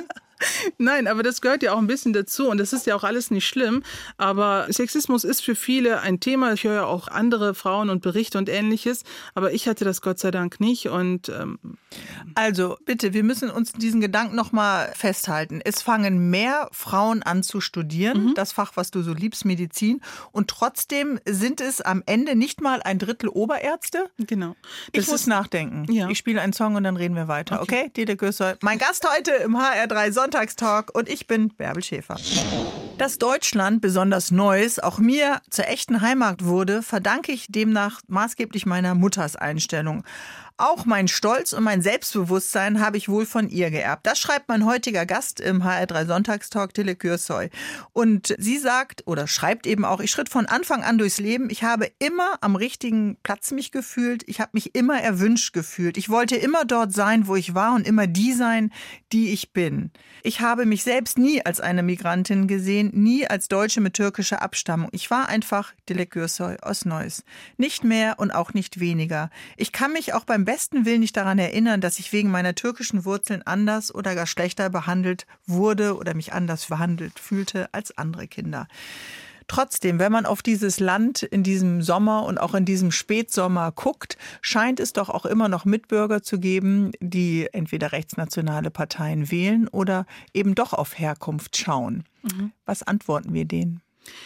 Nein, aber das gehört ja auch ein bisschen dazu und das ist ja auch alles nicht schlimm, aber Sexismus ist für viele ein Thema. Ich höre ja auch andere Frauen und Berichte und Ähnliches, aber ich hatte das Gott sei Dank nicht. Und ähm also bitte, wir müssen uns diesen Gedanken nochmal festhalten. Es fangen mehr Frauen an zu studieren, mhm. das Fach, was du so liebst, Medizin, und trotzdem sind es am Ende nicht mal ein Drittel Oberärzte. Genau. Das ich muss nachdenken. Ja. Ich spiele einen Song und dann reden wir weiter. Okay, okay? Dilek Gößer, mein Gast heute im H R drei Sonntagstalk und ich bin Bärbel Schäfer. Dass Deutschland, besonders Neuss, auch mir zur echten Heimat wurde, verdanke ich demnach maßgeblich meiner Mutters Einstellung. Auch mein Stolz und mein Selbstbewusstsein habe ich wohl von ihr geerbt. Das schreibt mein heutiger Gast im H R drei Sonntagstalk, Tille Kürsoy. Und sie sagt oder schreibt eben auch, ich schritt von Anfang an durchs Leben. Ich habe immer am richtigen Platz mich gefühlt. Ich habe mich immer erwünscht gefühlt. Ich wollte immer dort sein, wo ich war und immer die sein, die ich bin. Ich habe mich selbst nie als eine Migrantin gesehen, nie als Deutsche mit türkischer Abstammung. Ich war einfach Tille Kürsoy aus Neuss. Nicht mehr und auch nicht weniger. Ich kann mich auch beim besten Willen nicht daran erinnern, dass ich wegen meiner türkischen Wurzeln anders oder gar schlechter behandelt wurde oder mich anders behandelt fühlte als andere Kinder. Trotzdem, wenn man auf dieses Land in diesem Sommer und auch in diesem Spätsommer guckt, scheint es doch auch immer noch Mitbürger zu geben, die entweder rechtsnationale Parteien wählen oder eben doch auf Herkunft schauen. Mhm. Was antworten wir denen?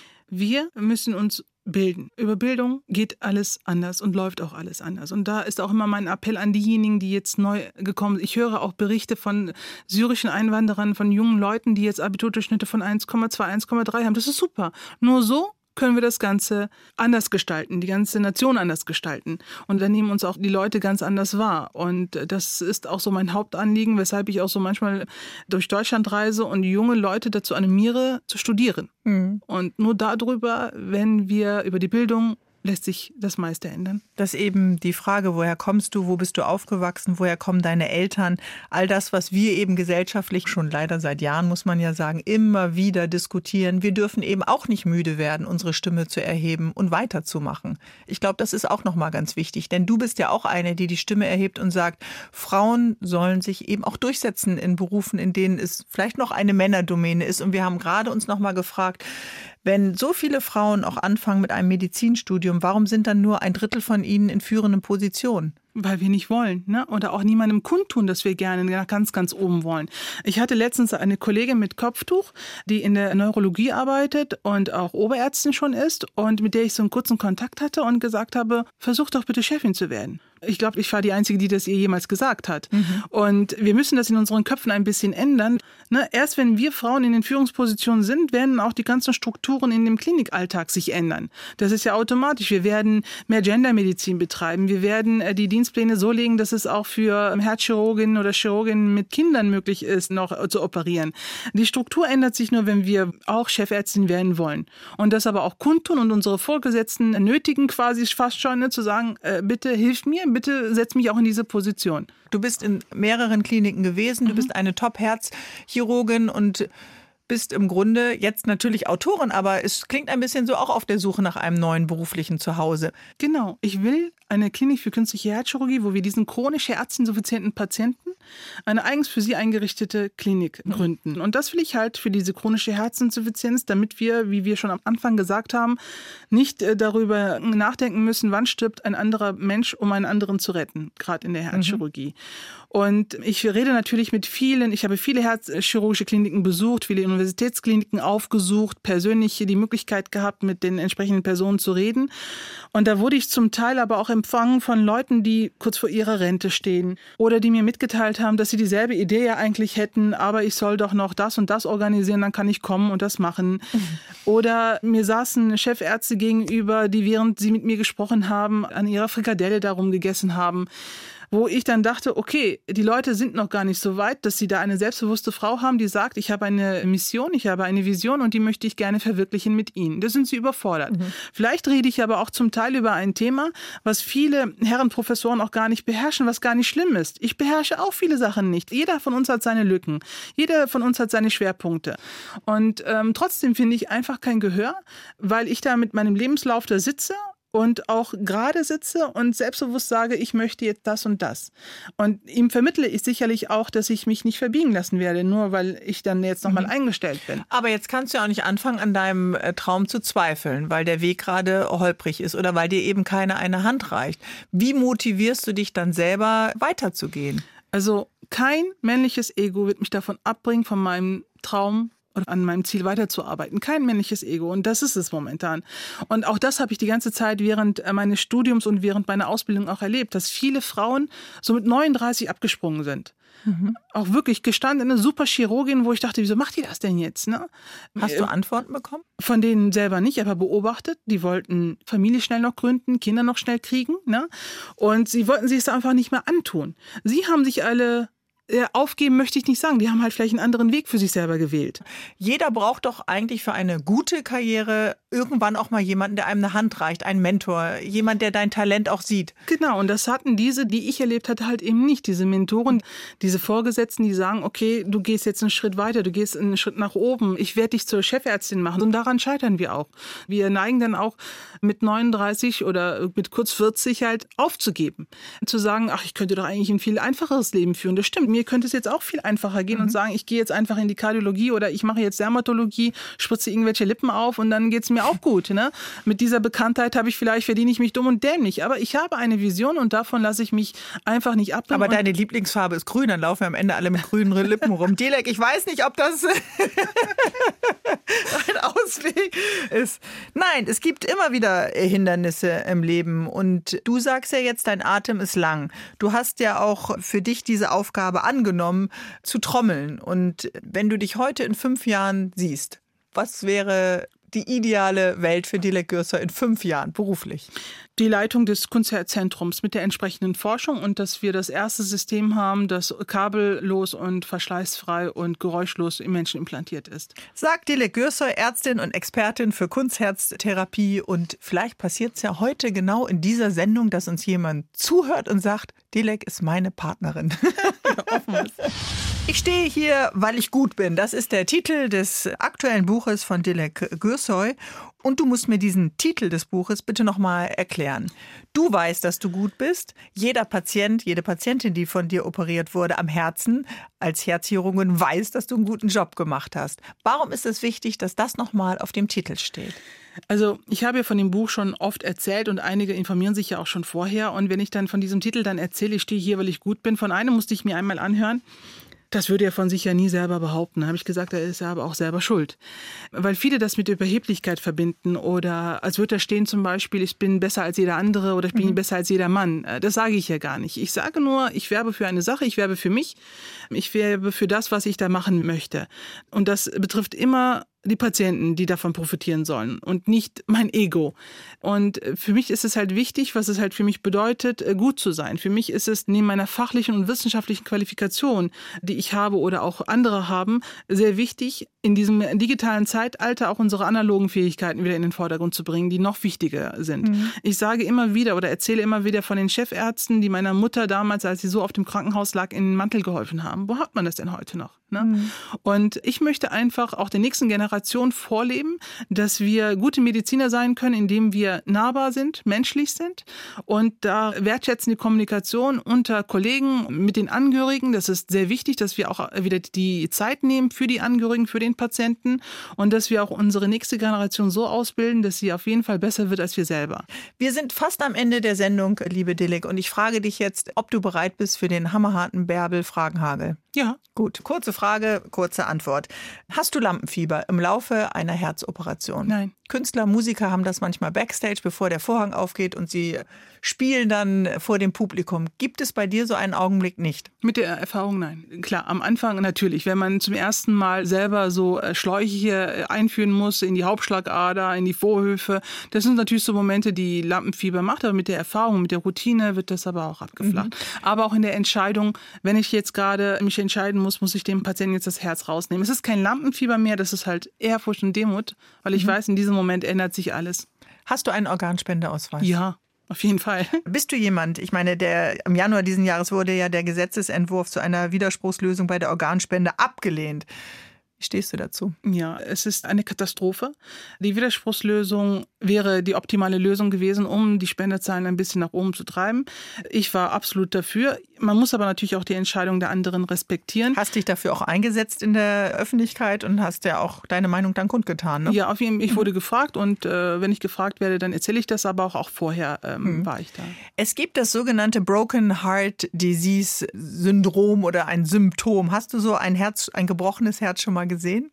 Wir müssen uns bilden. Über Bildung geht alles anders und läuft auch alles anders. Und da ist auch immer mein Appell an diejenigen, die jetzt neu gekommen sind. Ich höre auch Berichte von syrischen Einwanderern, von jungen Leuten, die jetzt Abiturdurchschnitte von eins Komma zwei, eins Komma drei haben. Das ist super. Nur so können wir das Ganze anders gestalten, die ganze Nation anders gestalten. Und dann nehmen uns auch die Leute ganz anders wahr. Und das ist auch so mein Hauptanliegen, weshalb ich auch so manchmal durch Deutschland reise und junge Leute dazu animiere, zu studieren. Mhm. Und nur darüber, wenn wir über die Bildung, lässt sich das meiste ändern. Dass eben die Frage, woher kommst du, wo bist du aufgewachsen, woher kommen deine Eltern, all das, was wir eben gesellschaftlich schon leider seit Jahren, muss man ja sagen, immer wieder diskutieren. Wir dürfen eben auch nicht müde werden, unsere Stimme zu erheben und weiterzumachen. Ich glaube, das ist auch nochmal ganz wichtig, denn du bist ja auch eine, die die Stimme erhebt und sagt, Frauen sollen sich eben auch durchsetzen in Berufen, in denen es vielleicht noch eine Männerdomäne ist. Und wir haben gerade uns nochmal gefragt, wenn so viele Frauen auch anfangen mit einem Medizinstudium, warum sind dann nur ein Drittel von ihnen in führenden Positionen? Weil wir nicht wollen, ne? Oder auch niemandem kundtun, dass wir gerne ganz, ganz oben wollen. Ich hatte letztens eine Kollegin mit Kopftuch, die in der Neurologie arbeitet und auch Oberärztin schon ist und mit der ich so einen kurzen Kontakt hatte und gesagt habe, versuch doch bitte Chefin zu werden. Ich glaube, ich war die Einzige, die das ihr jemals gesagt hat. Mhm. Und wir müssen das in unseren Köpfen ein bisschen ändern. Ne? Erst wenn wir Frauen in den Führungspositionen sind, werden auch die ganzen Strukturen in dem Klinikalltag sich ändern. Das ist ja automatisch. Wir werden mehr Gendermedizin betreiben. Wir werden die Dienstpläne so legen, dass es auch für Herzchirurginnen oder Chirurginnen mit Kindern möglich ist, noch zu operieren. Die Struktur ändert sich nur, wenn wir auch Chefärztin werden wollen. Und das aber auch kundtun und unsere Vorgesetzten nötigen quasi fast schon, ne, zu sagen, äh, bitte hilf mir, bitte setz mich auch in diese Position. Du bist in mehreren Kliniken gewesen, du mhm. bist eine Top-Herzchirurgin und bist im Grunde jetzt natürlich Autorin, aber es klingt ein bisschen so auch auf der Suche nach einem neuen beruflichen Zuhause. Genau, ich will eine Klinik für künstliche Herzchirurgie, wo wir diesen chronisch herzinsuffizienten Patienten eine eigens für sie eingerichtete Klinik gründen. Und das will ich halt für diese chronische Herzinsuffizienz, damit wir, wie wir schon am Anfang gesagt haben, nicht darüber nachdenken müssen, wann stirbt ein anderer Mensch, um einen anderen zu retten, gerade in der Herzchirurgie. Mhm. Und ich rede natürlich mit vielen, ich habe viele herzchirurgische Kliniken besucht, viele Universitätskliniken aufgesucht, persönlich die Möglichkeit gehabt, mit den entsprechenden Personen zu reden. Und da wurde ich zum Teil aber auch empfangen von Leuten, die kurz vor ihrer Rente stehen oder die mir mitgeteilt haben, dass sie dieselbe Idee ja eigentlich hätten, aber ich soll doch noch das und das organisieren, dann kann ich kommen und das machen. Mhm. Oder mir saßen Chefärzte gegenüber, die während sie mit mir gesprochen haben, an ihrer Frikadelle darum gegessen haben, wo ich dann dachte, okay, die Leute sind noch gar nicht so weit, dass sie da eine selbstbewusste Frau haben, die sagt, ich habe eine Mission, ich habe eine Vision und die möchte ich gerne verwirklichen mit ihnen. Da sind sie überfordert. Mhm. Vielleicht rede ich aber auch zum Teil über ein Thema, was viele Herrenprofessoren auch gar nicht beherrschen, was gar nicht schlimm ist. Ich beherrsche auch viele Sachen nicht. Jeder von uns hat seine Lücken. Jeder von uns hat seine Schwerpunkte. Und ähm, trotzdem finde ich einfach kein Gehör, weil ich da mit meinem Lebenslauf da sitze und auch gerade sitze und selbstbewusst sage, ich möchte jetzt das und das. Und ihm vermittle ich sicherlich auch, dass ich mich nicht verbiegen lassen werde, nur weil ich dann jetzt nochmal mhm. eingestellt bin. Aber jetzt kannst du ja auch nicht anfangen, an deinem Traum zu zweifeln, weil der Weg gerade holprig ist oder weil dir eben keine eine Hand reicht. Wie motivierst du dich dann selber, weiterzugehen? Also kein männliches Ego wird mich davon abbringen, von meinem Traum oder an meinem Ziel weiterzuarbeiten. Kein männliches Ego und das ist es momentan. Und auch das habe ich die ganze Zeit während meines Studiums und während meiner Ausbildung auch erlebt, dass viele Frauen so mit neununddreißig abgesprungen sind. Mhm. Auch wirklich gestandene super Chirurgin, wo ich dachte, wieso macht die das denn jetzt? Ne? Hast du Antworten bekommen? Von denen selber nicht, aber beobachtet. Die wollten Familie schnell noch gründen, Kinder noch schnell kriegen. Ne? Und sie wollten sich es einfach nicht mehr antun. Sie haben sich alle... Aufgeben möchte ich nicht sagen. Die haben halt vielleicht einen anderen Weg für sich selber gewählt. Jeder braucht doch eigentlich für eine gute Karriere irgendwann auch mal jemanden, der einem eine Hand reicht, einen Mentor, jemand, der dein Talent auch sieht. Genau, und das hatten diese, die ich erlebt hatte, halt eben nicht. Diese Mentoren, diese Vorgesetzten, die sagen, okay, du gehst jetzt einen Schritt weiter, du gehst einen Schritt nach oben, ich werde dich zur Chefärztin machen. Und daran scheitern wir auch. Wir neigen dann auch mit neununddreißig oder mit kurz vierzig halt aufzugeben. Zu sagen, ach, ich könnte doch eigentlich ein viel einfacheres Leben führen. Das stimmt, mir könnte es jetzt auch viel einfacher gehen mhm. und sagen, ich gehe jetzt einfach in die Kardiologie oder ich mache jetzt Dermatologie, spritze irgendwelche Lippen auf und dann geht es mir auch gut. Ne? Mit dieser Bekanntheit habe ich vielleicht, verdiene ich mich dumm und dämlich. Aber ich habe eine Vision und davon lasse ich mich einfach nicht abbringen. Aber deine Lieblingsfarbe ist grün, dann laufen wir am Ende alle mit grünen Lippen rum. Dilek, ich weiß nicht, ob das ein Ausweg ist. Nein, es gibt immer wieder Hindernisse im Leben und du sagst ja jetzt, dein Atem ist lang. Du hast ja auch für dich diese Aufgabe angenommen, zu trommeln. Und wenn du dich heute in fünf Jahren siehst, was wäre die ideale Welt für Dilek Gürsel in fünf Jahren beruflich? Die Leitung des Kunstherzentrums mit der entsprechenden Forschung und dass wir das erste System haben, das kabellos und verschleißfrei und geräuschlos im Menschen implantiert ist. Sagt Dilek Gürsel, Ärztin und Expertin für Kunstherztherapie. Und vielleicht passiert es ja heute genau in dieser Sendung, dass uns jemand zuhört und sagt, Dilek ist meine Partnerin. Ich stehe hier, weil ich gut bin. Das ist der Titel des aktuellen Buches von Dilek Gürsel. Und du musst mir diesen Titel des Buches bitte nochmal erklären. Du weißt, dass du gut bist. Jeder Patient, jede Patientin, die von dir operiert wurde am Herzen, als Herzchirurgin, weiß, dass du einen guten Job gemacht hast. Warum ist es wichtig, dass das nochmal auf dem Titel steht? Also ich habe ja von dem Buch schon oft erzählt und einige informieren sich ja auch schon vorher. Und wenn ich dann von diesem Titel dann erzähle, ich stehe hier, weil ich gut bin, von einem musste ich mir einmal anhören. Das würde er von sich ja nie selber behaupten. Da habe ich gesagt, er ist ja aber auch selber schuld. Weil viele das mit Überheblichkeit verbinden oder als würde da stehen zum Beispiel, ich bin besser als jeder andere oder ich bin mhm. besser als jeder Mann. Das sage ich ja gar nicht. Ich sage nur, ich werbe für eine Sache, ich werbe für mich, ich werbe für das, was ich da machen möchte. Und das betrifft immer die Patienten, die davon profitieren sollen und nicht mein Ego. Und für mich ist es halt wichtig, was es halt für mich bedeutet, gut zu sein. Für mich ist es neben meiner fachlichen und wissenschaftlichen Qualifikation, die ich habe oder auch andere haben, sehr wichtig, in diesem digitalen Zeitalter auch unsere analogen Fähigkeiten wieder in den Vordergrund zu bringen, die noch wichtiger sind. Mhm. Ich sage immer wieder oder erzähle immer wieder von den Chefärzten, die meiner Mutter damals, als sie so auf dem Krankenhaus lag, in den Mantel geholfen haben. Wo hat man das denn heute noch? Ne? Mhm. Und ich möchte einfach auch der nächsten Generation vorleben, dass wir gute Mediziner sein können, indem wir nahbar sind, menschlich sind und da wertschätzende Kommunikation unter Kollegen mit den Angehörigen. Das ist sehr wichtig, dass wir auch wieder die Zeit nehmen für die Angehörigen, für den Patienten und dass wir auch unsere nächste Generation so ausbilden, dass sie auf jeden Fall besser wird als wir selber. Wir sind fast am Ende der Sendung, liebe Dilek, und ich frage dich jetzt, ob du bereit bist für den hammerharten Bärbel-Fragenhagel. Ja. Gut, kurze Frage, kurze Antwort. Hast du Lampenfieber im Laufe einer Herzoperation? Nein. Künstler, Musiker haben das manchmal backstage, bevor der Vorhang aufgeht und sie spielen dann vor dem Publikum. Gibt es bei dir so einen Augenblick nicht? Mit der Erfahrung nein. Klar, am Anfang natürlich. Wenn man zum ersten Mal selber so Schläuche einführen muss in die Hauptschlagader, in die Vorhöfe, das sind natürlich so Momente, die Lampenfieber macht. Aber mit der Erfahrung, mit der Routine wird das aber auch abgeflacht. Mhm. Aber auch in der Entscheidung, wenn ich jetzt gerade mich entscheiden muss, muss ich dem Patienten jetzt das Herz rausnehmen. Es ist kein Lampenfieber mehr, das ist halt Ehrfurcht und Demut, weil ich mhm. weiß, in diesem Moment ändert sich alles. Hast du einen Organspendeausweis? Ja. Auf jeden Fall. Bist du jemand, ich meine, der im Januar diesen Jahres wurde ja der Gesetzesentwurf zu einer Widerspruchslösung bei der Organspende abgelehnt. Wie stehst du dazu? Ja, es ist eine Katastrophe. Die Widerspruchslösung wäre die optimale Lösung gewesen, um die Spenderzahlen ein bisschen nach oben zu treiben. Ich war absolut dafür. Man muss aber natürlich auch die Entscheidung der anderen respektieren. Hast dich dafür auch eingesetzt in der Öffentlichkeit und hast ja auch deine Meinung dann kundgetan, ne? Ja, auf jeden Fall. Ich wurde gefragt und äh, wenn ich gefragt werde, dann erzähle ich das, aber auch, auch vorher ähm, mhm. war ich da. Es gibt das sogenannte Broken Heart Disease Syndrom oder ein Symptom. Hast du so ein Herz, ein gebrochenes Herz schon mal gesehen?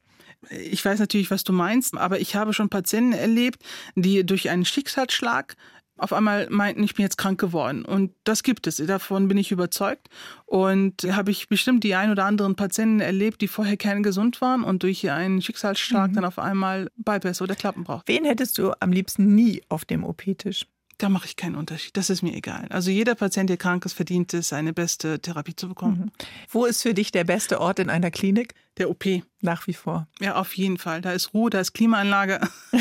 Ich weiß natürlich, was du meinst, aber ich habe schon Patienten erlebt, die durch einen Schicksalsschlag auf einmal meinten, ich bin jetzt krank geworden. Und das gibt es. Davon bin ich überzeugt. Und habe ich bestimmt die ein oder anderen Patienten erlebt, die vorher kerngesund waren und durch einen Schicksalsschlag mhm. dann auf einmal Bypass oder Klappen brauchten. Wen hättest du am liebsten nie auf dem O P-Tisch? Da mache ich keinen Unterschied. Das ist mir egal. Also jeder Patient, der krank ist, verdient es, eine beste Therapie zu bekommen. Mhm. Wo ist für dich der beste Ort in einer Klinik? Der O P. Nach wie vor. Ja, auf jeden Fall. Da ist Ruhe, da ist Klimaanlage.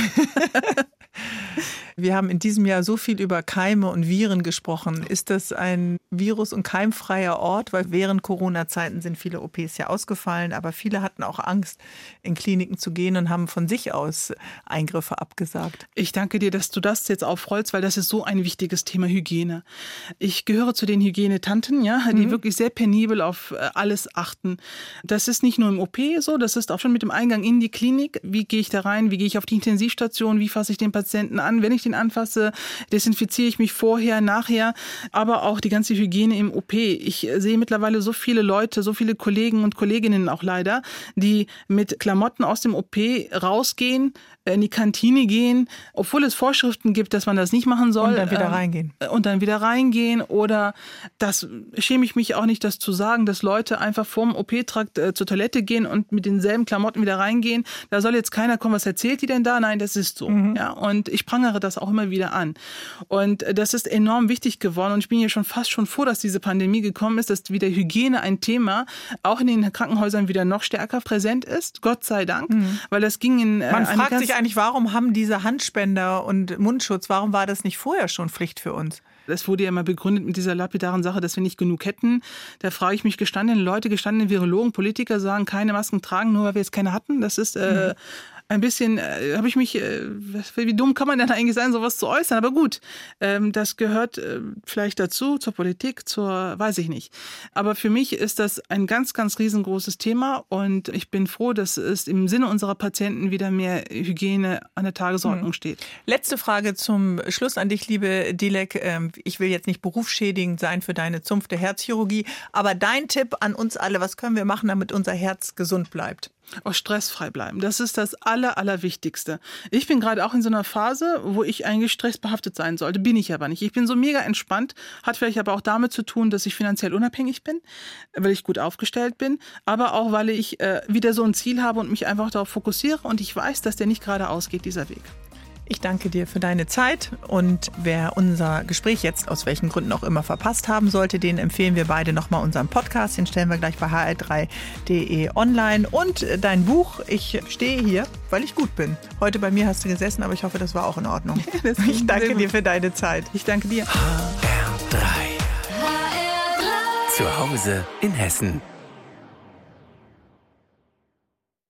Wir haben in diesem Jahr so viel über Keime und Viren gesprochen. Ist das ein virus- und keimfreier Ort? Weil während Corona-Zeiten sind viele O Ps ja ausgefallen, aber viele hatten auch Angst, in Kliniken zu gehen und haben von sich aus Eingriffe abgesagt. Ich danke dir, dass du das jetzt aufrollst, weil das ist so ein wichtiges Thema Hygiene. Ich gehöre zu den Hygienetanten, ja, die mhm. wirklich sehr penibel auf alles achten. Das ist nicht nur im O P so, das ist auch schon mit dem Eingang in die Klinik. Wie gehe ich da rein? Wie gehe ich auf die Intensivstation? Wie fasse ich den Patienten an? Wenn ich den anfasse, desinfiziere ich mich vorher, nachher, aber auch die ganze Hygiene im O P. Ich sehe mittlerweile so viele Leute, so viele Kollegen und Kolleginnen auch leider, die mit Klamotten aus dem O P rausgehen, in die Kantine gehen, obwohl es Vorschriften gibt, dass man das nicht machen soll. Und dann wieder reingehen. Und dann wieder reingehen oder, das schäme ich mich auch nicht, das zu sagen, dass Leute einfach vorm O P-Trakt äh, zur Toilette gehen und mit denselben Klamotten wieder reingehen. Da soll jetzt keiner kommen, was erzählt die denn da? Nein, das ist so. Mhm. Ja, und ich prangere das auch immer wieder an. Und das ist enorm wichtig geworden und ich bin hier schon fast schon froh, dass diese Pandemie gekommen ist, dass wieder Hygiene ein Thema auch in den Krankenhäusern wieder noch stärker präsent ist. Gott sei Dank, mhm. weil das ging in äh, Man fragt sich eigentlich, warum haben diese Handspender und Mundschutz, warum war das nicht vorher schon Pflicht für uns? Das wurde ja immer begründet mit dieser lapidaren Sache, dass wir nicht genug hätten. Da frage ich mich, gestandene Leute, gestandene Virologen, Politiker sagen, keine Masken tragen, nur weil wir jetzt keine hatten. Das ist äh, mhm. ein bisschen, äh, habe ich mich, äh, wie dumm kann man denn eigentlich sein, sowas zu äußern? Aber gut, ähm, das gehört äh, vielleicht dazu, zur Politik, zur, weiß ich nicht. Aber für mich ist das ein ganz, ganz riesengroßes Thema und ich bin froh, dass es im Sinne unserer Patienten wieder mehr Hygiene an der Tagesordnung mhm. steht. Letzte Frage zum Schluss an dich, liebe Dilek. Ich will jetzt nicht berufsschädigend sein für deine zunfte Herzchirurgie, aber dein Tipp an uns alle, was können wir machen, damit unser Herz gesund bleibt? Auch stressfrei bleiben. Das ist das Aller, Allerwichtigste. Ich bin gerade auch in so einer Phase, wo ich eigentlich stressbehaftet sein sollte. Bin ich aber nicht. Ich bin so mega entspannt. Hat vielleicht aber auch damit zu tun, dass ich finanziell unabhängig bin, weil ich gut aufgestellt bin, aber auch, weil ich äh, wieder so ein Ziel habe und mich einfach darauf fokussiere und ich weiß, dass der nicht gerade ausgeht, dieser Weg. Ich danke dir für deine Zeit und wer unser Gespräch jetzt aus welchen Gründen auch immer verpasst haben sollte, den empfehlen wir beide nochmal unseren Podcast. Den stellen wir gleich bei h r drei punkt d e online und dein Buch. Ich stehe hier, weil ich gut bin. Heute bei mir hast du gesessen, aber ich hoffe, das war auch in Ordnung. Ich danke dir für deine Zeit. Ich danke dir. H R drei. Zu Hause in Hessen.